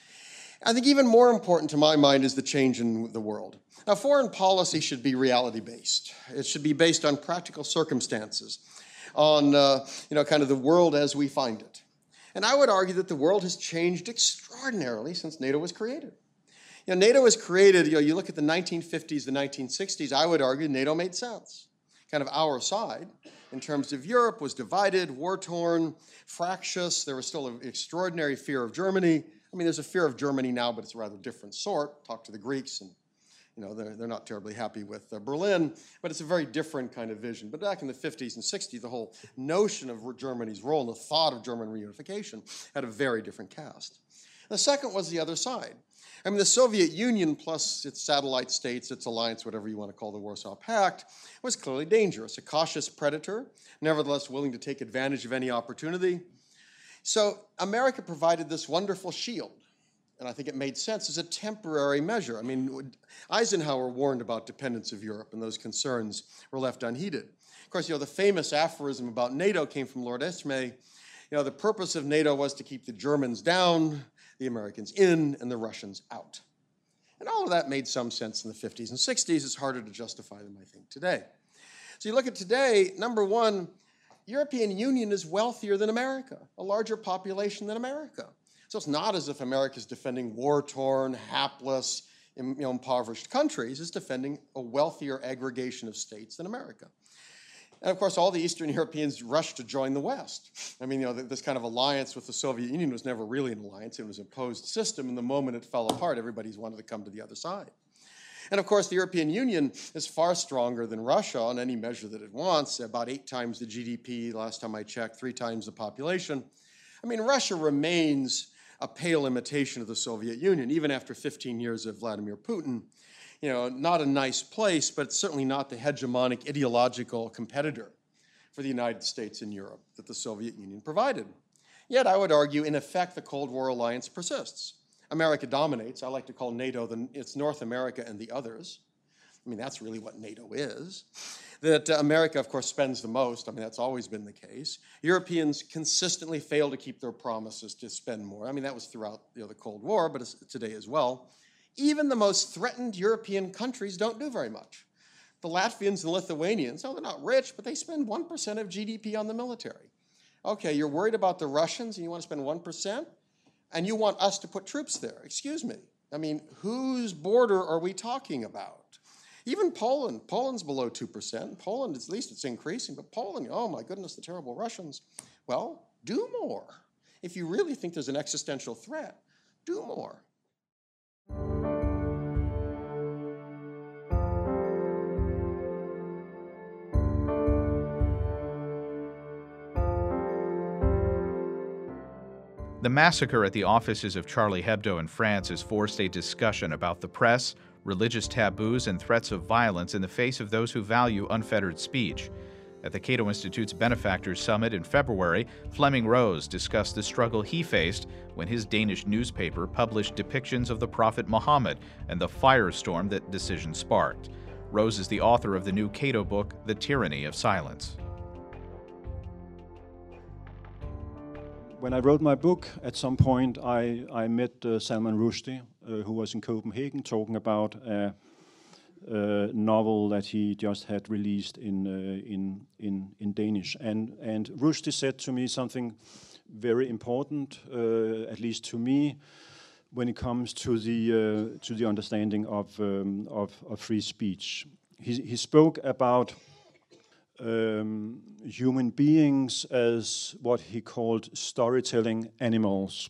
I think even more important to my mind is the change in the world. Now, foreign policy should be reality-based. It should be based on practical circumstances, on uh, you know, kind of the world as we find it. And I would argue that the world has changed extraordinarily since NATO was created. You know, NATO was created, you know, you look at the nineteen fifties, the nineteen sixties, I would argue NATO made sense. Kind of our side, in terms of Europe, was divided, war-torn, fractious. There was still an extraordinary fear of Germany. I mean, there's a fear of Germany now, but it's a rather different sort. Talk to the Greeks, and you know, they're, they're not terribly happy with uh, Berlin, but it's a very different kind of vision. But back in the fifties and sixties, the whole notion of Germany's role and the thought of German reunification had a very different cast. The second was the other side. I mean, the Soviet Union plus its satellite states, its alliance, whatever you want to call the Warsaw Pact, was clearly dangerous, a cautious predator, nevertheless willing to take advantage of any opportunity. So America provided this wonderful shield, and I think it made sense as a temporary measure. I mean, Eisenhower warned about dependence of Europe, and those concerns were left unheeded. Of course, you know, the famous aphorism about NATO came from Lord Esme. You know, the purpose of NATO was to keep the Germans down, the Americans in, and the Russians out. And all of that made some sense in the fifties and sixties. It's harder to justify them, I think, today. So you look at today, number one, European Union is wealthier than America, a larger population than America. So it's not as if America is defending war-torn, hapless, you know, impoverished countries. It's defending a wealthier aggregation of states than America. And of course, all the Eastern Europeans rushed to join the West. I mean, you know, this kind of alliance with the Soviet Union was never really an alliance. It was an opposed system, and the moment it fell apart, everybody's wanted to come to the other side. And of course, the European Union is far stronger than Russia on any measure that it wants, about eight times the G D P, last time I checked, three times the population. I mean, Russia remains a pale imitation of the Soviet Union, even after fifteen years of Vladimir Putin. You know, not a nice place, but it's certainly not the hegemonic ideological competitor for the United States and Europe that the Soviet Union provided. Yet, I would argue, in effect, the Cold War alliance persists. America dominates. I like to call NATO, the, it's North America and the others. I mean, that's really what NATO is. That uh, America, of course, spends the most. I mean, that's always been the case. Europeans consistently fail to keep their promises to spend more. I mean, that was throughout you know, the Cold War, but it's today as well. Even the most threatened European countries don't do very much. The Latvians and Lithuanians, oh, they're not rich, but they spend one percent of G D P on the military. Okay, you're worried about the Russians and you want to spend one percent? And you want us to put troops there. Excuse me. I mean, whose border are we talking about? Even Poland. Poland's below two percent. Poland, at least it's increasing, but Poland, oh my goodness, the terrible Russians. Well, do more. If you really think there's an existential threat, do more. The massacre at the offices of Charlie Hebdo in France has forced a discussion about the press, religious taboos, and threats of violence in the face of those who value unfettered speech. At the Cato Institute's Benefactors Summit in February, Fleming Rose discussed the struggle he faced when his Danish newspaper published depictions of the Prophet Muhammad and the firestorm that decision sparked. Rose is the author of the new Cato book, The Tyranny of Silence. When I wrote my book, at some point I, I met uh, Salman Rushdie, uh, who was in Copenhagen, talking about a, a novel that he just had released in uh, in, in in Danish. And and Rushdie said to me something very important, uh, at least to me, when it comes to the uh, to the understanding of um, of, of free speech. He he spoke about Um, human beings as what he called storytelling animals.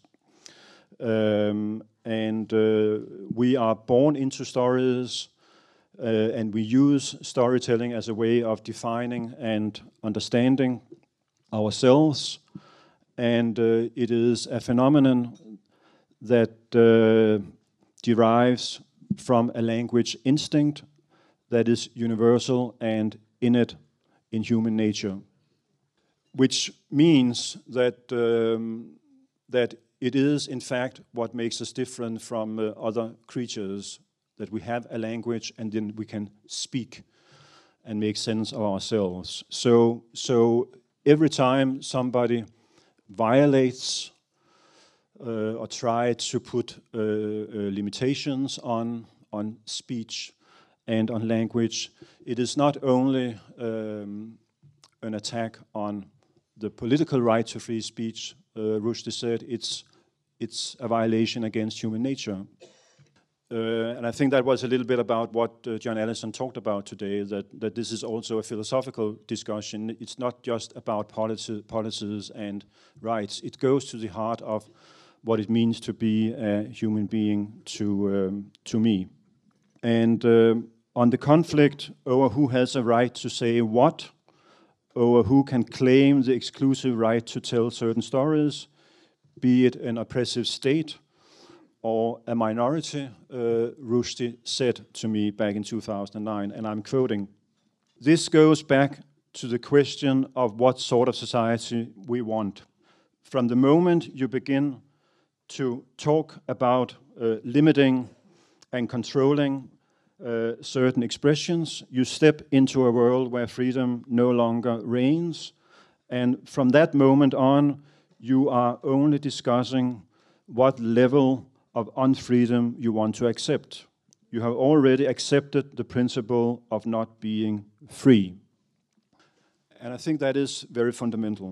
Um, and uh, we are born into stories, uh, and we use storytelling as a way of defining and understanding ourselves. And uh, it is a phenomenon that uh, derives from a language instinct that is universal and innate in human nature, which means that um, that it is in fact what makes us different from uh, other creatures, that we have a language and then we can speak and make sense of ourselves. So, so every time somebody violates uh, or try to put uh, uh, limitations on on speech and on language, it is not only um, an attack on the political right to free speech. Uh, Rushdie said it's it's a violation against human nature. Uh, and I think that was a little bit about what uh, John Allison talked about today, that, that this is also a philosophical discussion. It's not just about politi policies and rights. It goes to the heart of what it means to be a human being to, um, to me. And um, on the conflict over who has a right to say what, over who can claim the exclusive right to tell certain stories, be it an oppressive state or a minority, uh, Rushdie said to me back in two thousand nine, and I'm quoting, "This goes back to the question of what sort of society we want. From the moment you begin to talk about uh, limiting and controlling Uh, certain expressions, you step into a world where freedom no longer reigns, and from that moment on, you are only discussing what level of unfreedom you want to accept. You have already accepted the principle of not being free." And I think that is very fundamental.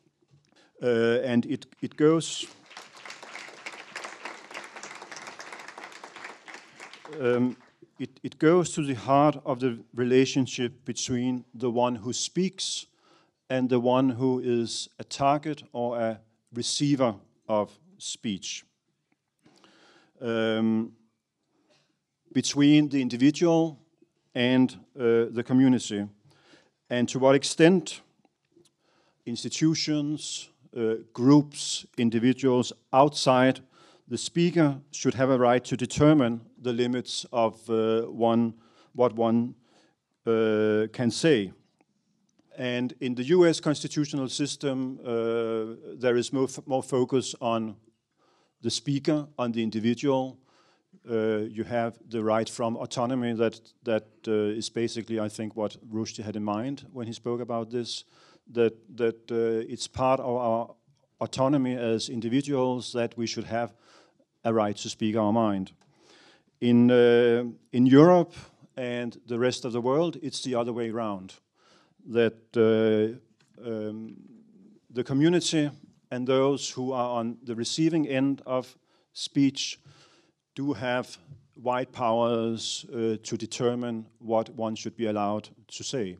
Uh, and it, it goes... Um, It, it goes to the heart of the relationship between the one who speaks and the one who is a target or a receiver of speech. Um, between the individual and uh, the community. And to what extent institutions, uh, groups, individuals outside the speaker should have a right to determine the limits of uh, one, what one uh, can say. And in the U S constitutional system, uh, there is more, more focus on the speaker, on the individual. Uh, you have the right from autonomy that, that uh, is basically, I think, what Rushdie had in mind when he spoke about this, that, that uh, it's part of our autonomy as individuals that we should have a right to speak our mind. In, uh, in Europe and the rest of the world, it's the other way around. That uh, um, the community and those who are on the receiving end of speech do have wide powers uh, to determine what one should be allowed to say.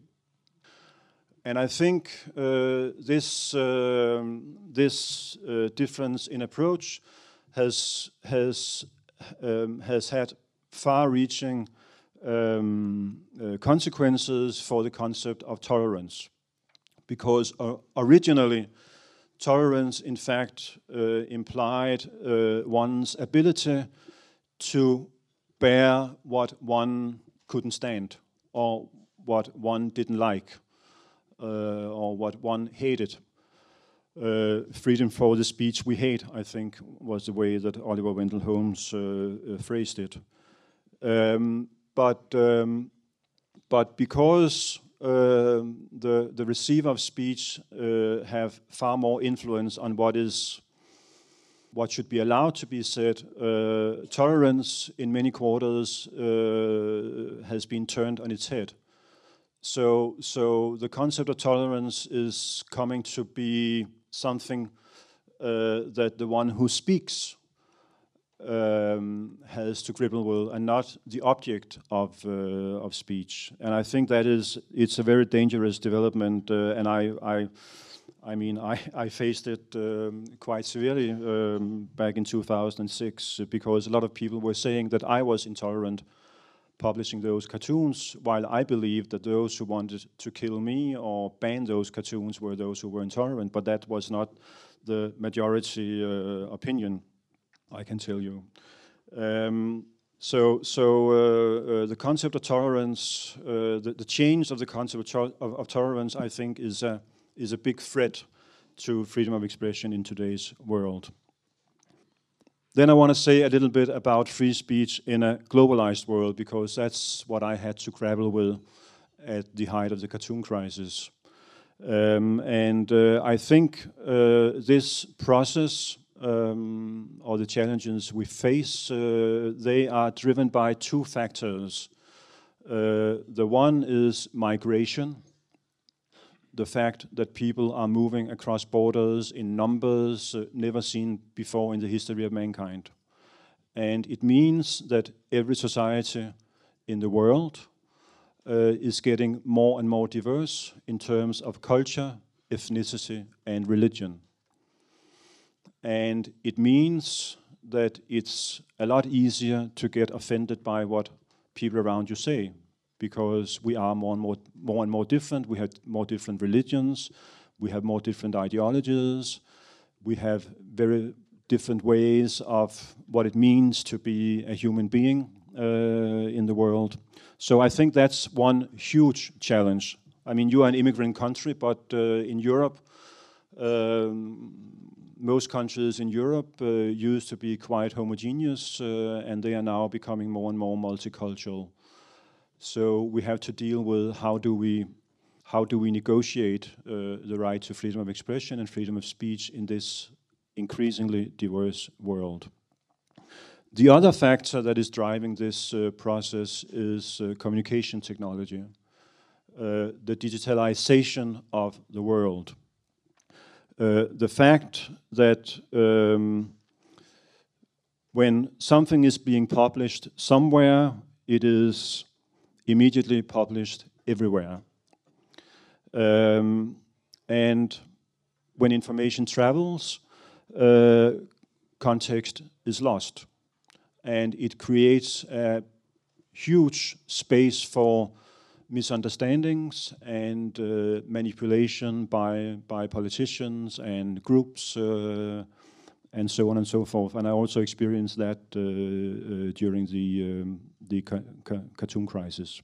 And I think uh, this, uh, this uh, difference in approach has, has, um, has had far-reaching um, uh, consequences for the concept of tolerance. Because uh, originally, tolerance, in fact, uh, implied uh, one's ability to bear what one couldn't stand, or what one didn't like, uh, or what one hated. Uh, freedom for the speech we hate, I think, was the way that Oliver Wendell Holmes uh, uh, phrased it. Um, but, um, but because uh, the, the receiver of speech uh, have far more influence on what is what should be allowed to be said, uh, tolerance in many quarters uh, has been turned on its head. So, so the concept of tolerance is coming to be something uh, that the one who speaks um, has to grapple with, and not the object of uh, of speech. And I think that is it's a very dangerous development. Uh, and I, I, I mean, I, I faced it um, quite severely um, back in two thousand six because a lot of people were saying that I was intolerant publishing those cartoons, while I believed that those who wanted to kill me or ban those cartoons were those who were intolerant, but that was not the majority uh, opinion, I can tell you. Um, so so uh, uh, the concept of tolerance, uh, the, the change of the concept of, of, of tolerance, I think, is a, is a big threat to freedom of expression in today's world. Then I want to say a little bit about free speech in a globalized world, because that's what I had to grapple with at the height of the cartoon crisis. Um, and uh, I think uh, this process, um, or the challenges we face, uh, they are driven by two factors. Uh, the one is migration. The fact that people are moving across borders in numbers uh, never seen before in the history of mankind. And it means that every society in the world uh, is getting more and more diverse in terms of culture, ethnicity, and religion. And it means that it's a lot easier to get offended by what people around you say, because we are more and more, more and more different. We have more different religions. We have more different ideologies. We have very different ways of what it means to be a human being uh, in the world. So I think that's one huge challenge. I mean, you are an immigrant country, but uh, in Europe, um, most countries in Europe uh, used to be quite homogeneous, uh, and they are now becoming more and more multicultural. So we have to deal with how do we, how do we negotiate uh, the right to freedom of expression and freedom of speech in this increasingly diverse world. The other factor that is driving this uh, process is uh, communication technology, uh, the digitalization of the world. Uh, the fact that um, when something is being published somewhere, it is immediately published everywhere. Um, and when information travels, uh, context is lost. And it creates a huge space for misunderstandings and uh, manipulation by, by politicians and groups uh, and so on and so forth. And I also experienced that uh, uh, during the, um, the ca ca cartoon crisis.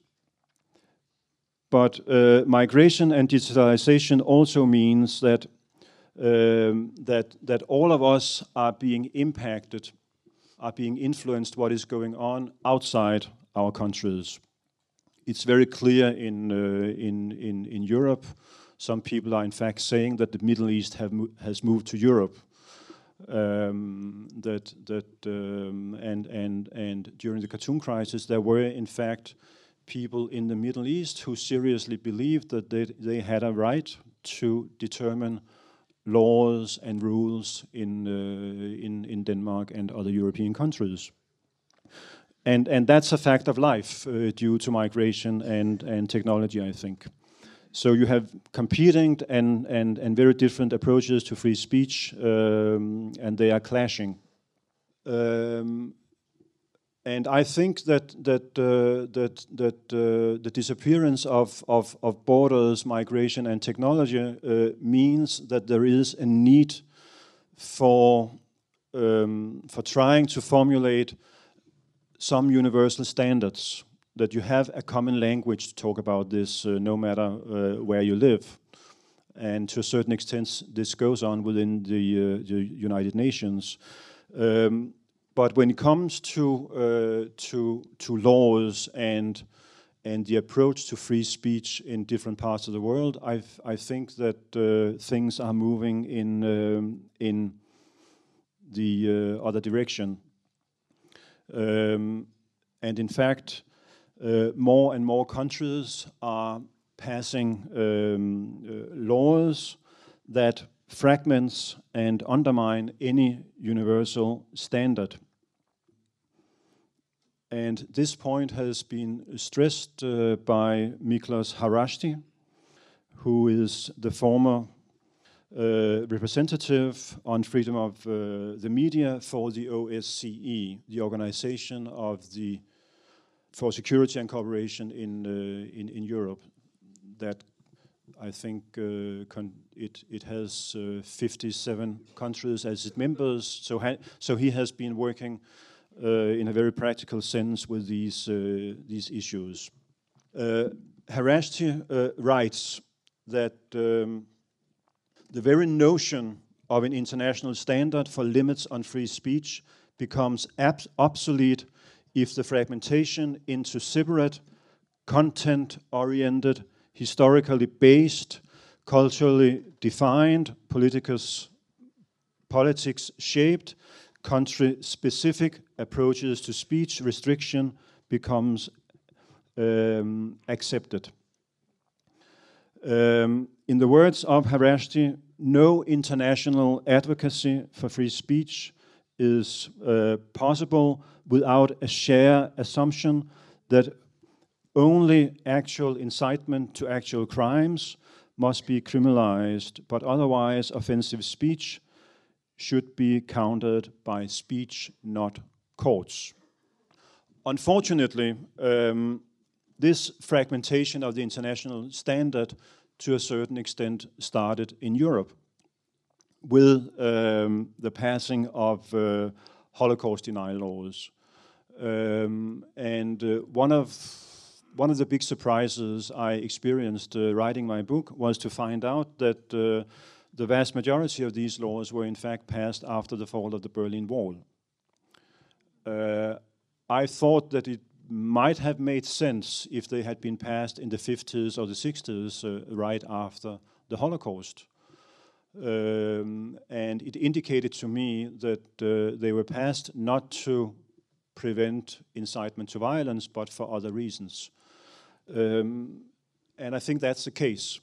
But uh, migration and digitalization also means that, um, that, that all of us are being impacted, are being influenced what is going on outside our countries. It's very clear in, uh, in, in, in Europe. Some people are in fact saying that the Middle East have mo has moved to Europe. Um, that that um, and and and during the Khartoum crisis, there were in fact people in the Middle East who seriously believed that they they had a right to determine laws and rules in uh, in in Denmark and other European countries. And and that's a fact of life uh, due to migration and and technology, I think. So you have competing and, and, and very different approaches to free speech, um, and they are clashing. Um, and I think that that uh, that that uh, the disappearance of, of of borders, migration, and technology uh, means that there is a need for um, for trying to formulate some universal standards. That you have a common language to talk about this, uh, no matter uh, where you live, and to a certain extent, this goes on within the, uh, the United Nations. Um, but when it comes to uh, to to laws and and the approach to free speech in different parts of the world, I I think that uh, things are moving in um, in the uh, other direction, um, and in fact. Uh, more and more countries are passing um, uh, laws that fragments and undermine any universal standard. And this point has been stressed uh, by Miklos Harashti, who is the former uh, representative on freedom of uh, the media for the O S C E, the Organization of the for Security and Cooperation in uh, in in Europe. That I think uh, con it it has uh, fifty-seven countries as its members. So ha so he has been working uh, in a very practical sense with these uh, these issues. Uh, Harashti uh, writes that um, the very notion of an international standard for limits on free speech becomes obsolete if the fragmentation into separate, content-oriented, historically based, culturally defined, politicus, politics-shaped, country-specific approaches to speech restriction becomes um, accepted. Um, in the words of Harashti, no international advocacy for free speech is uh, possible without a shared assumption that only actual incitement to actual crimes must be criminalized, but otherwise offensive speech should be countered by speech, not courts. Unfortunately, um, this fragmentation of the international standard to a certain extent started in Europe with um, the passing of uh, Holocaust denial laws. Um, and uh, one of one of the big surprises I experienced uh, writing my book was to find out that uh, the vast majority of these laws were in fact passed after the fall of the Berlin Wall. Uh, I thought that it might have made sense if they had been passed in the fifties or the sixties, uh, right after the Holocaust. Um, and it indicated to me that uh, they were passed not to prevent incitement to violence, but for other reasons. Um, and I think that's the case.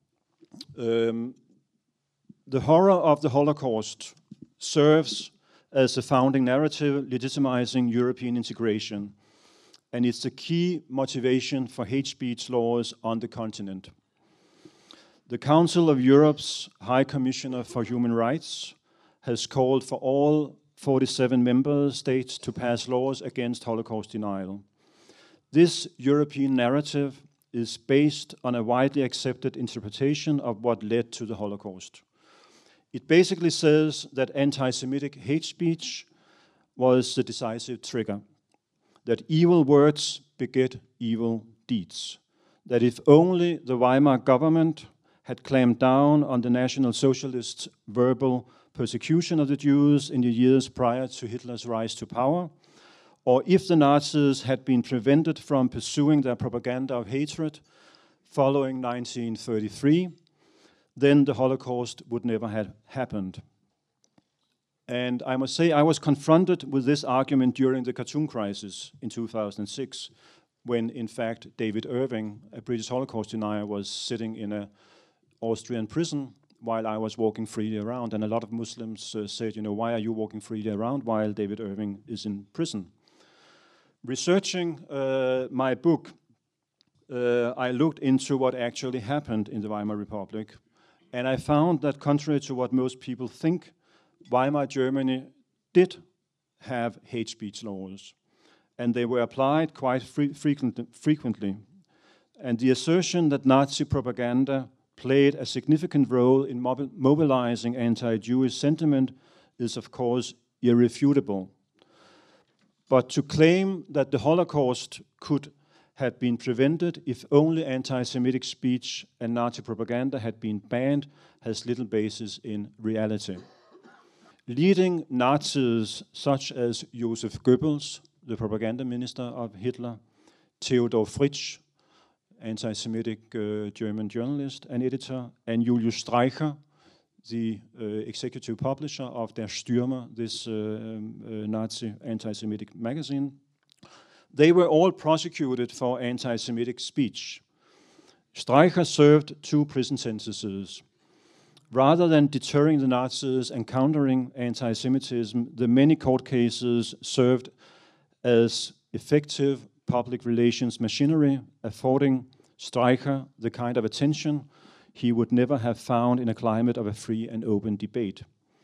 Um, the horror of the Holocaust serves as a founding narrative legitimizing European integration, and it's the key motivation for hate speech laws on the continent. The Council of Europe's High Commissioner for Human Rights has called for all forty-seven member states to pass laws against Holocaust denial. This European narrative is based on a widely accepted interpretation of what led to the Holocaust. It basically says that anti-Semitic hate speech was the decisive trigger, that evil words beget evil deeds, that if only the Weimar government had clamped down on the National Socialists' verbal persecution of the Jews in the years prior to Hitler's rise to power, or if the Nazis had been prevented from pursuing their propaganda of hatred following nineteen thirty-three, then the Holocaust would never have happened. And I must say, I was confronted with this argument during the Khartoum crisis in two thousand six, when in fact David Irving, a British Holocaust denier, was sitting in an Austrian prison while I was walking freely around. And a lot of Muslims uh, said, you know, why are you walking freely around while David Irving is in prison? Researching uh, my book, uh, I looked into what actually happened in the Weimar Republic, and I found that contrary to what most people think, Weimar Germany did have hate speech laws, and they were applied quite fre frequent, frequently. And the assertion that Nazi propaganda played a significant role in mobi mobilizing anti-Jewish sentiment is, of course, irrefutable. But to claim that the Holocaust could have been prevented if only anti-Semitic speech and Nazi propaganda had been banned has little basis in reality. Leading Nazis such as Joseph Goebbels, the propaganda minister of Hitler, Theodor Fritsch, anti-Semitic uh, German journalist and editor, and Julius Streicher, the uh, executive publisher of Der Stürmer, this uh, um, uh, Nazi anti-Semitic magazine, they were all prosecuted for anti-Semitic speech. Streicher served two prison sentences. Rather than deterring the Nazis and countering anti-Semitism, the many court cases served as effective public relations machinery, affording Streicher the kind of attention he would never have found in a climate of a free and open debate.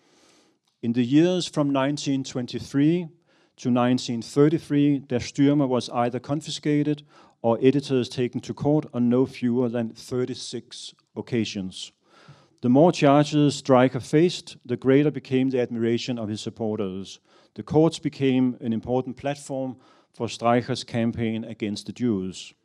In the years from nineteen twenty-three to nineteen thirty-three, Der Stürmer was either confiscated or editors taken to court on no fewer than thirty-six occasions. The more charges Streicher faced, the greater became the admiration of his supporters. The courts became an important platform for Streicher's campaign against the Jews.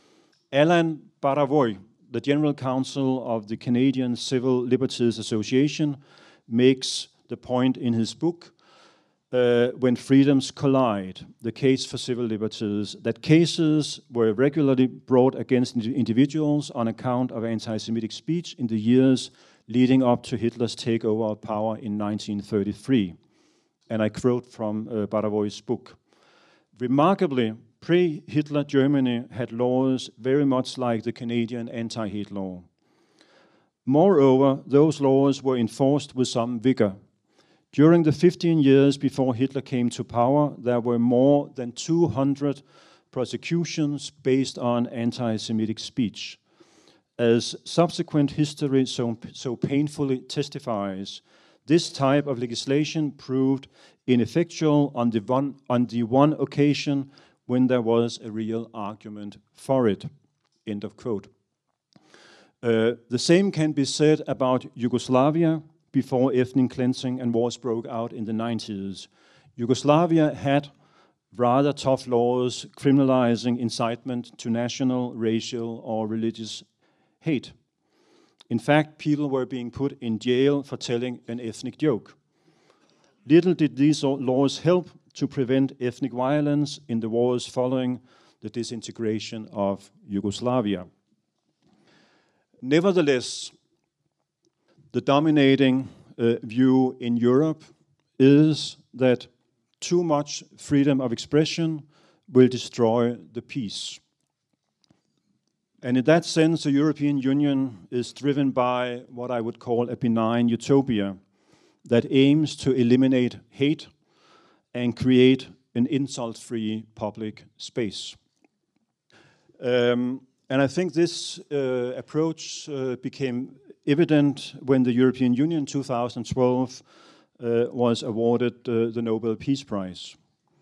Alain Baravoy, the General Counsel of the Canadian Civil Liberties Association, makes the point in his book, uh, When Freedoms Collide, the Case for Civil Liberties, that cases were regularly brought against individuals on account of anti-Semitic speech in the years leading up to Hitler's takeover of power in nineteen thirty-three. And I quote from uh, Baravoy's book. Remarkably, pre-Hitler Germany had laws very much like the Canadian anti-hate law. Moreover, those laws were enforced with some vigor. During the fifteen years before Hitler came to power, there were more than two hundred prosecutions based on anti-Semitic speech. As subsequent history so, so painfully testifies, this type of legislation proved ineffectual on the, one, on the one occasion when there was a real argument for it. End of quote. Uh, the same can be said about Yugoslavia before ethnic cleansing and wars broke out in the nineties. Yugoslavia had rather tough laws criminalizing incitement to national, racial, or religious hate. In fact, people were being put in jail for telling an ethnic joke. Little did these laws help to prevent ethnic violence in the wars following the disintegration of Yugoslavia. Nevertheless, the dominating uh, view in Europe is that too much freedom of expression will destroy the peace. And in that sense, the European Union is driven by what I would call a benign utopia that aims to eliminate hate and create an insult-free public space. Um, and I think this uh, approach uh, became evident when the European Union in two thousand twelve uh, was awarded uh, the Nobel Peace Prize.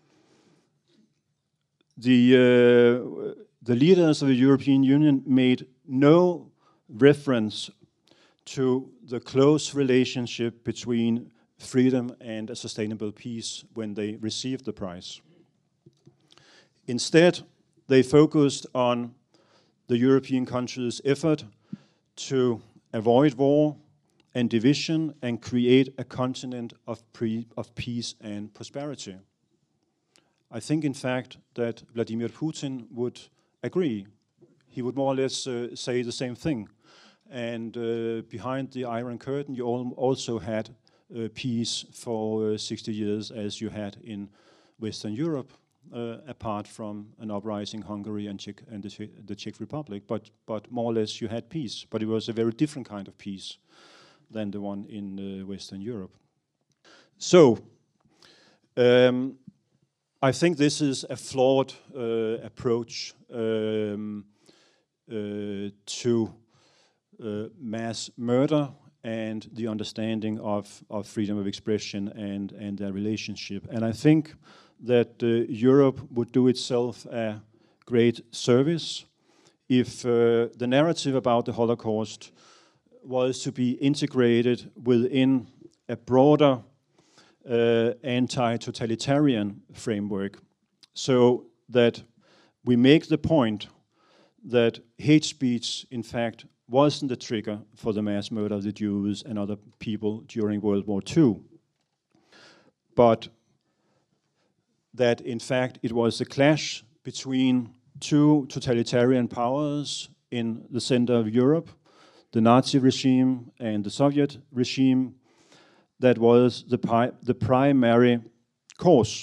The, uh, the leaders of the European Union made no reference to the close relationship between freedom and a sustainable peace when they received the prize. Instead, they focused on the European countries' effort to avoid war and division and create a continent of, pre of peace and prosperity. I think, in fact, that Vladimir Putin would agree. He would more or less uh, say the same thing. And uh, behind the Iron Curtain, you al also had uh, peace for uh, sixty years as you had in Western Europe, uh, apart from an uprising Hungary and, Czech, and the, Czech, the Czech Republic. But, but more or less you had peace. But it was a very different kind of peace than the one in uh, Western Europe. So, um, I think this is a flawed uh, approach um, uh, to uh, mass murder and the understanding of, of freedom of expression and, and their relationship. And I think that uh, Europe would do itself a great service if uh, the narrative about the Holocaust was to be integrated within a broader uh, anti-totalitarian framework, so that we make the point that hate speech, in fact, wasn't the trigger for the mass murder of the Jews and other people during World War Two, but that, in fact, it was a clash between two totalitarian powers in the center of Europe, the Nazi regime and the Soviet regime, that was the, pi the primary cause.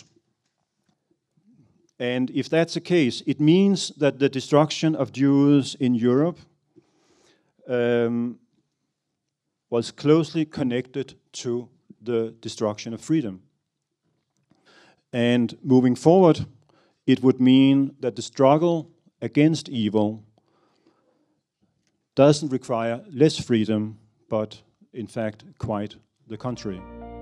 And if that's the case, it means that the destruction of Jews in Europe um, was closely connected to the destruction of freedom. And moving forward, it would mean that the struggle against evil doesn't require less freedom, but in fact quite the contrary.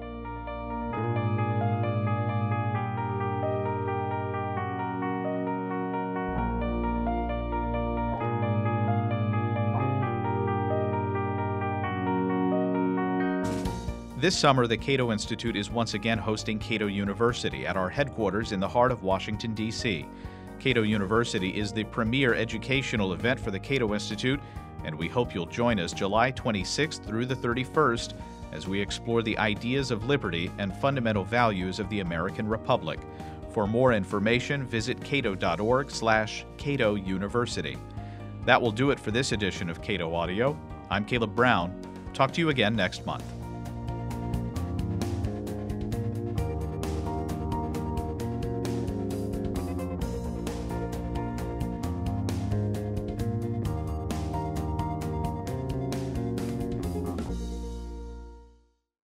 This summer, the Cato Institute is once again hosting Cato University at our headquarters in the heart of Washington, D C Cato University is the premier educational event for the Cato Institute, and we hope you'll join us July twenty-sixth through the thirty-first as we explore the ideas of liberty and fundamental values of the American Republic. For more information, visit cato dot org slash Cato University. That will do it for this edition of Cato Audio. I'm Caleb Brown. Talk to you again next month.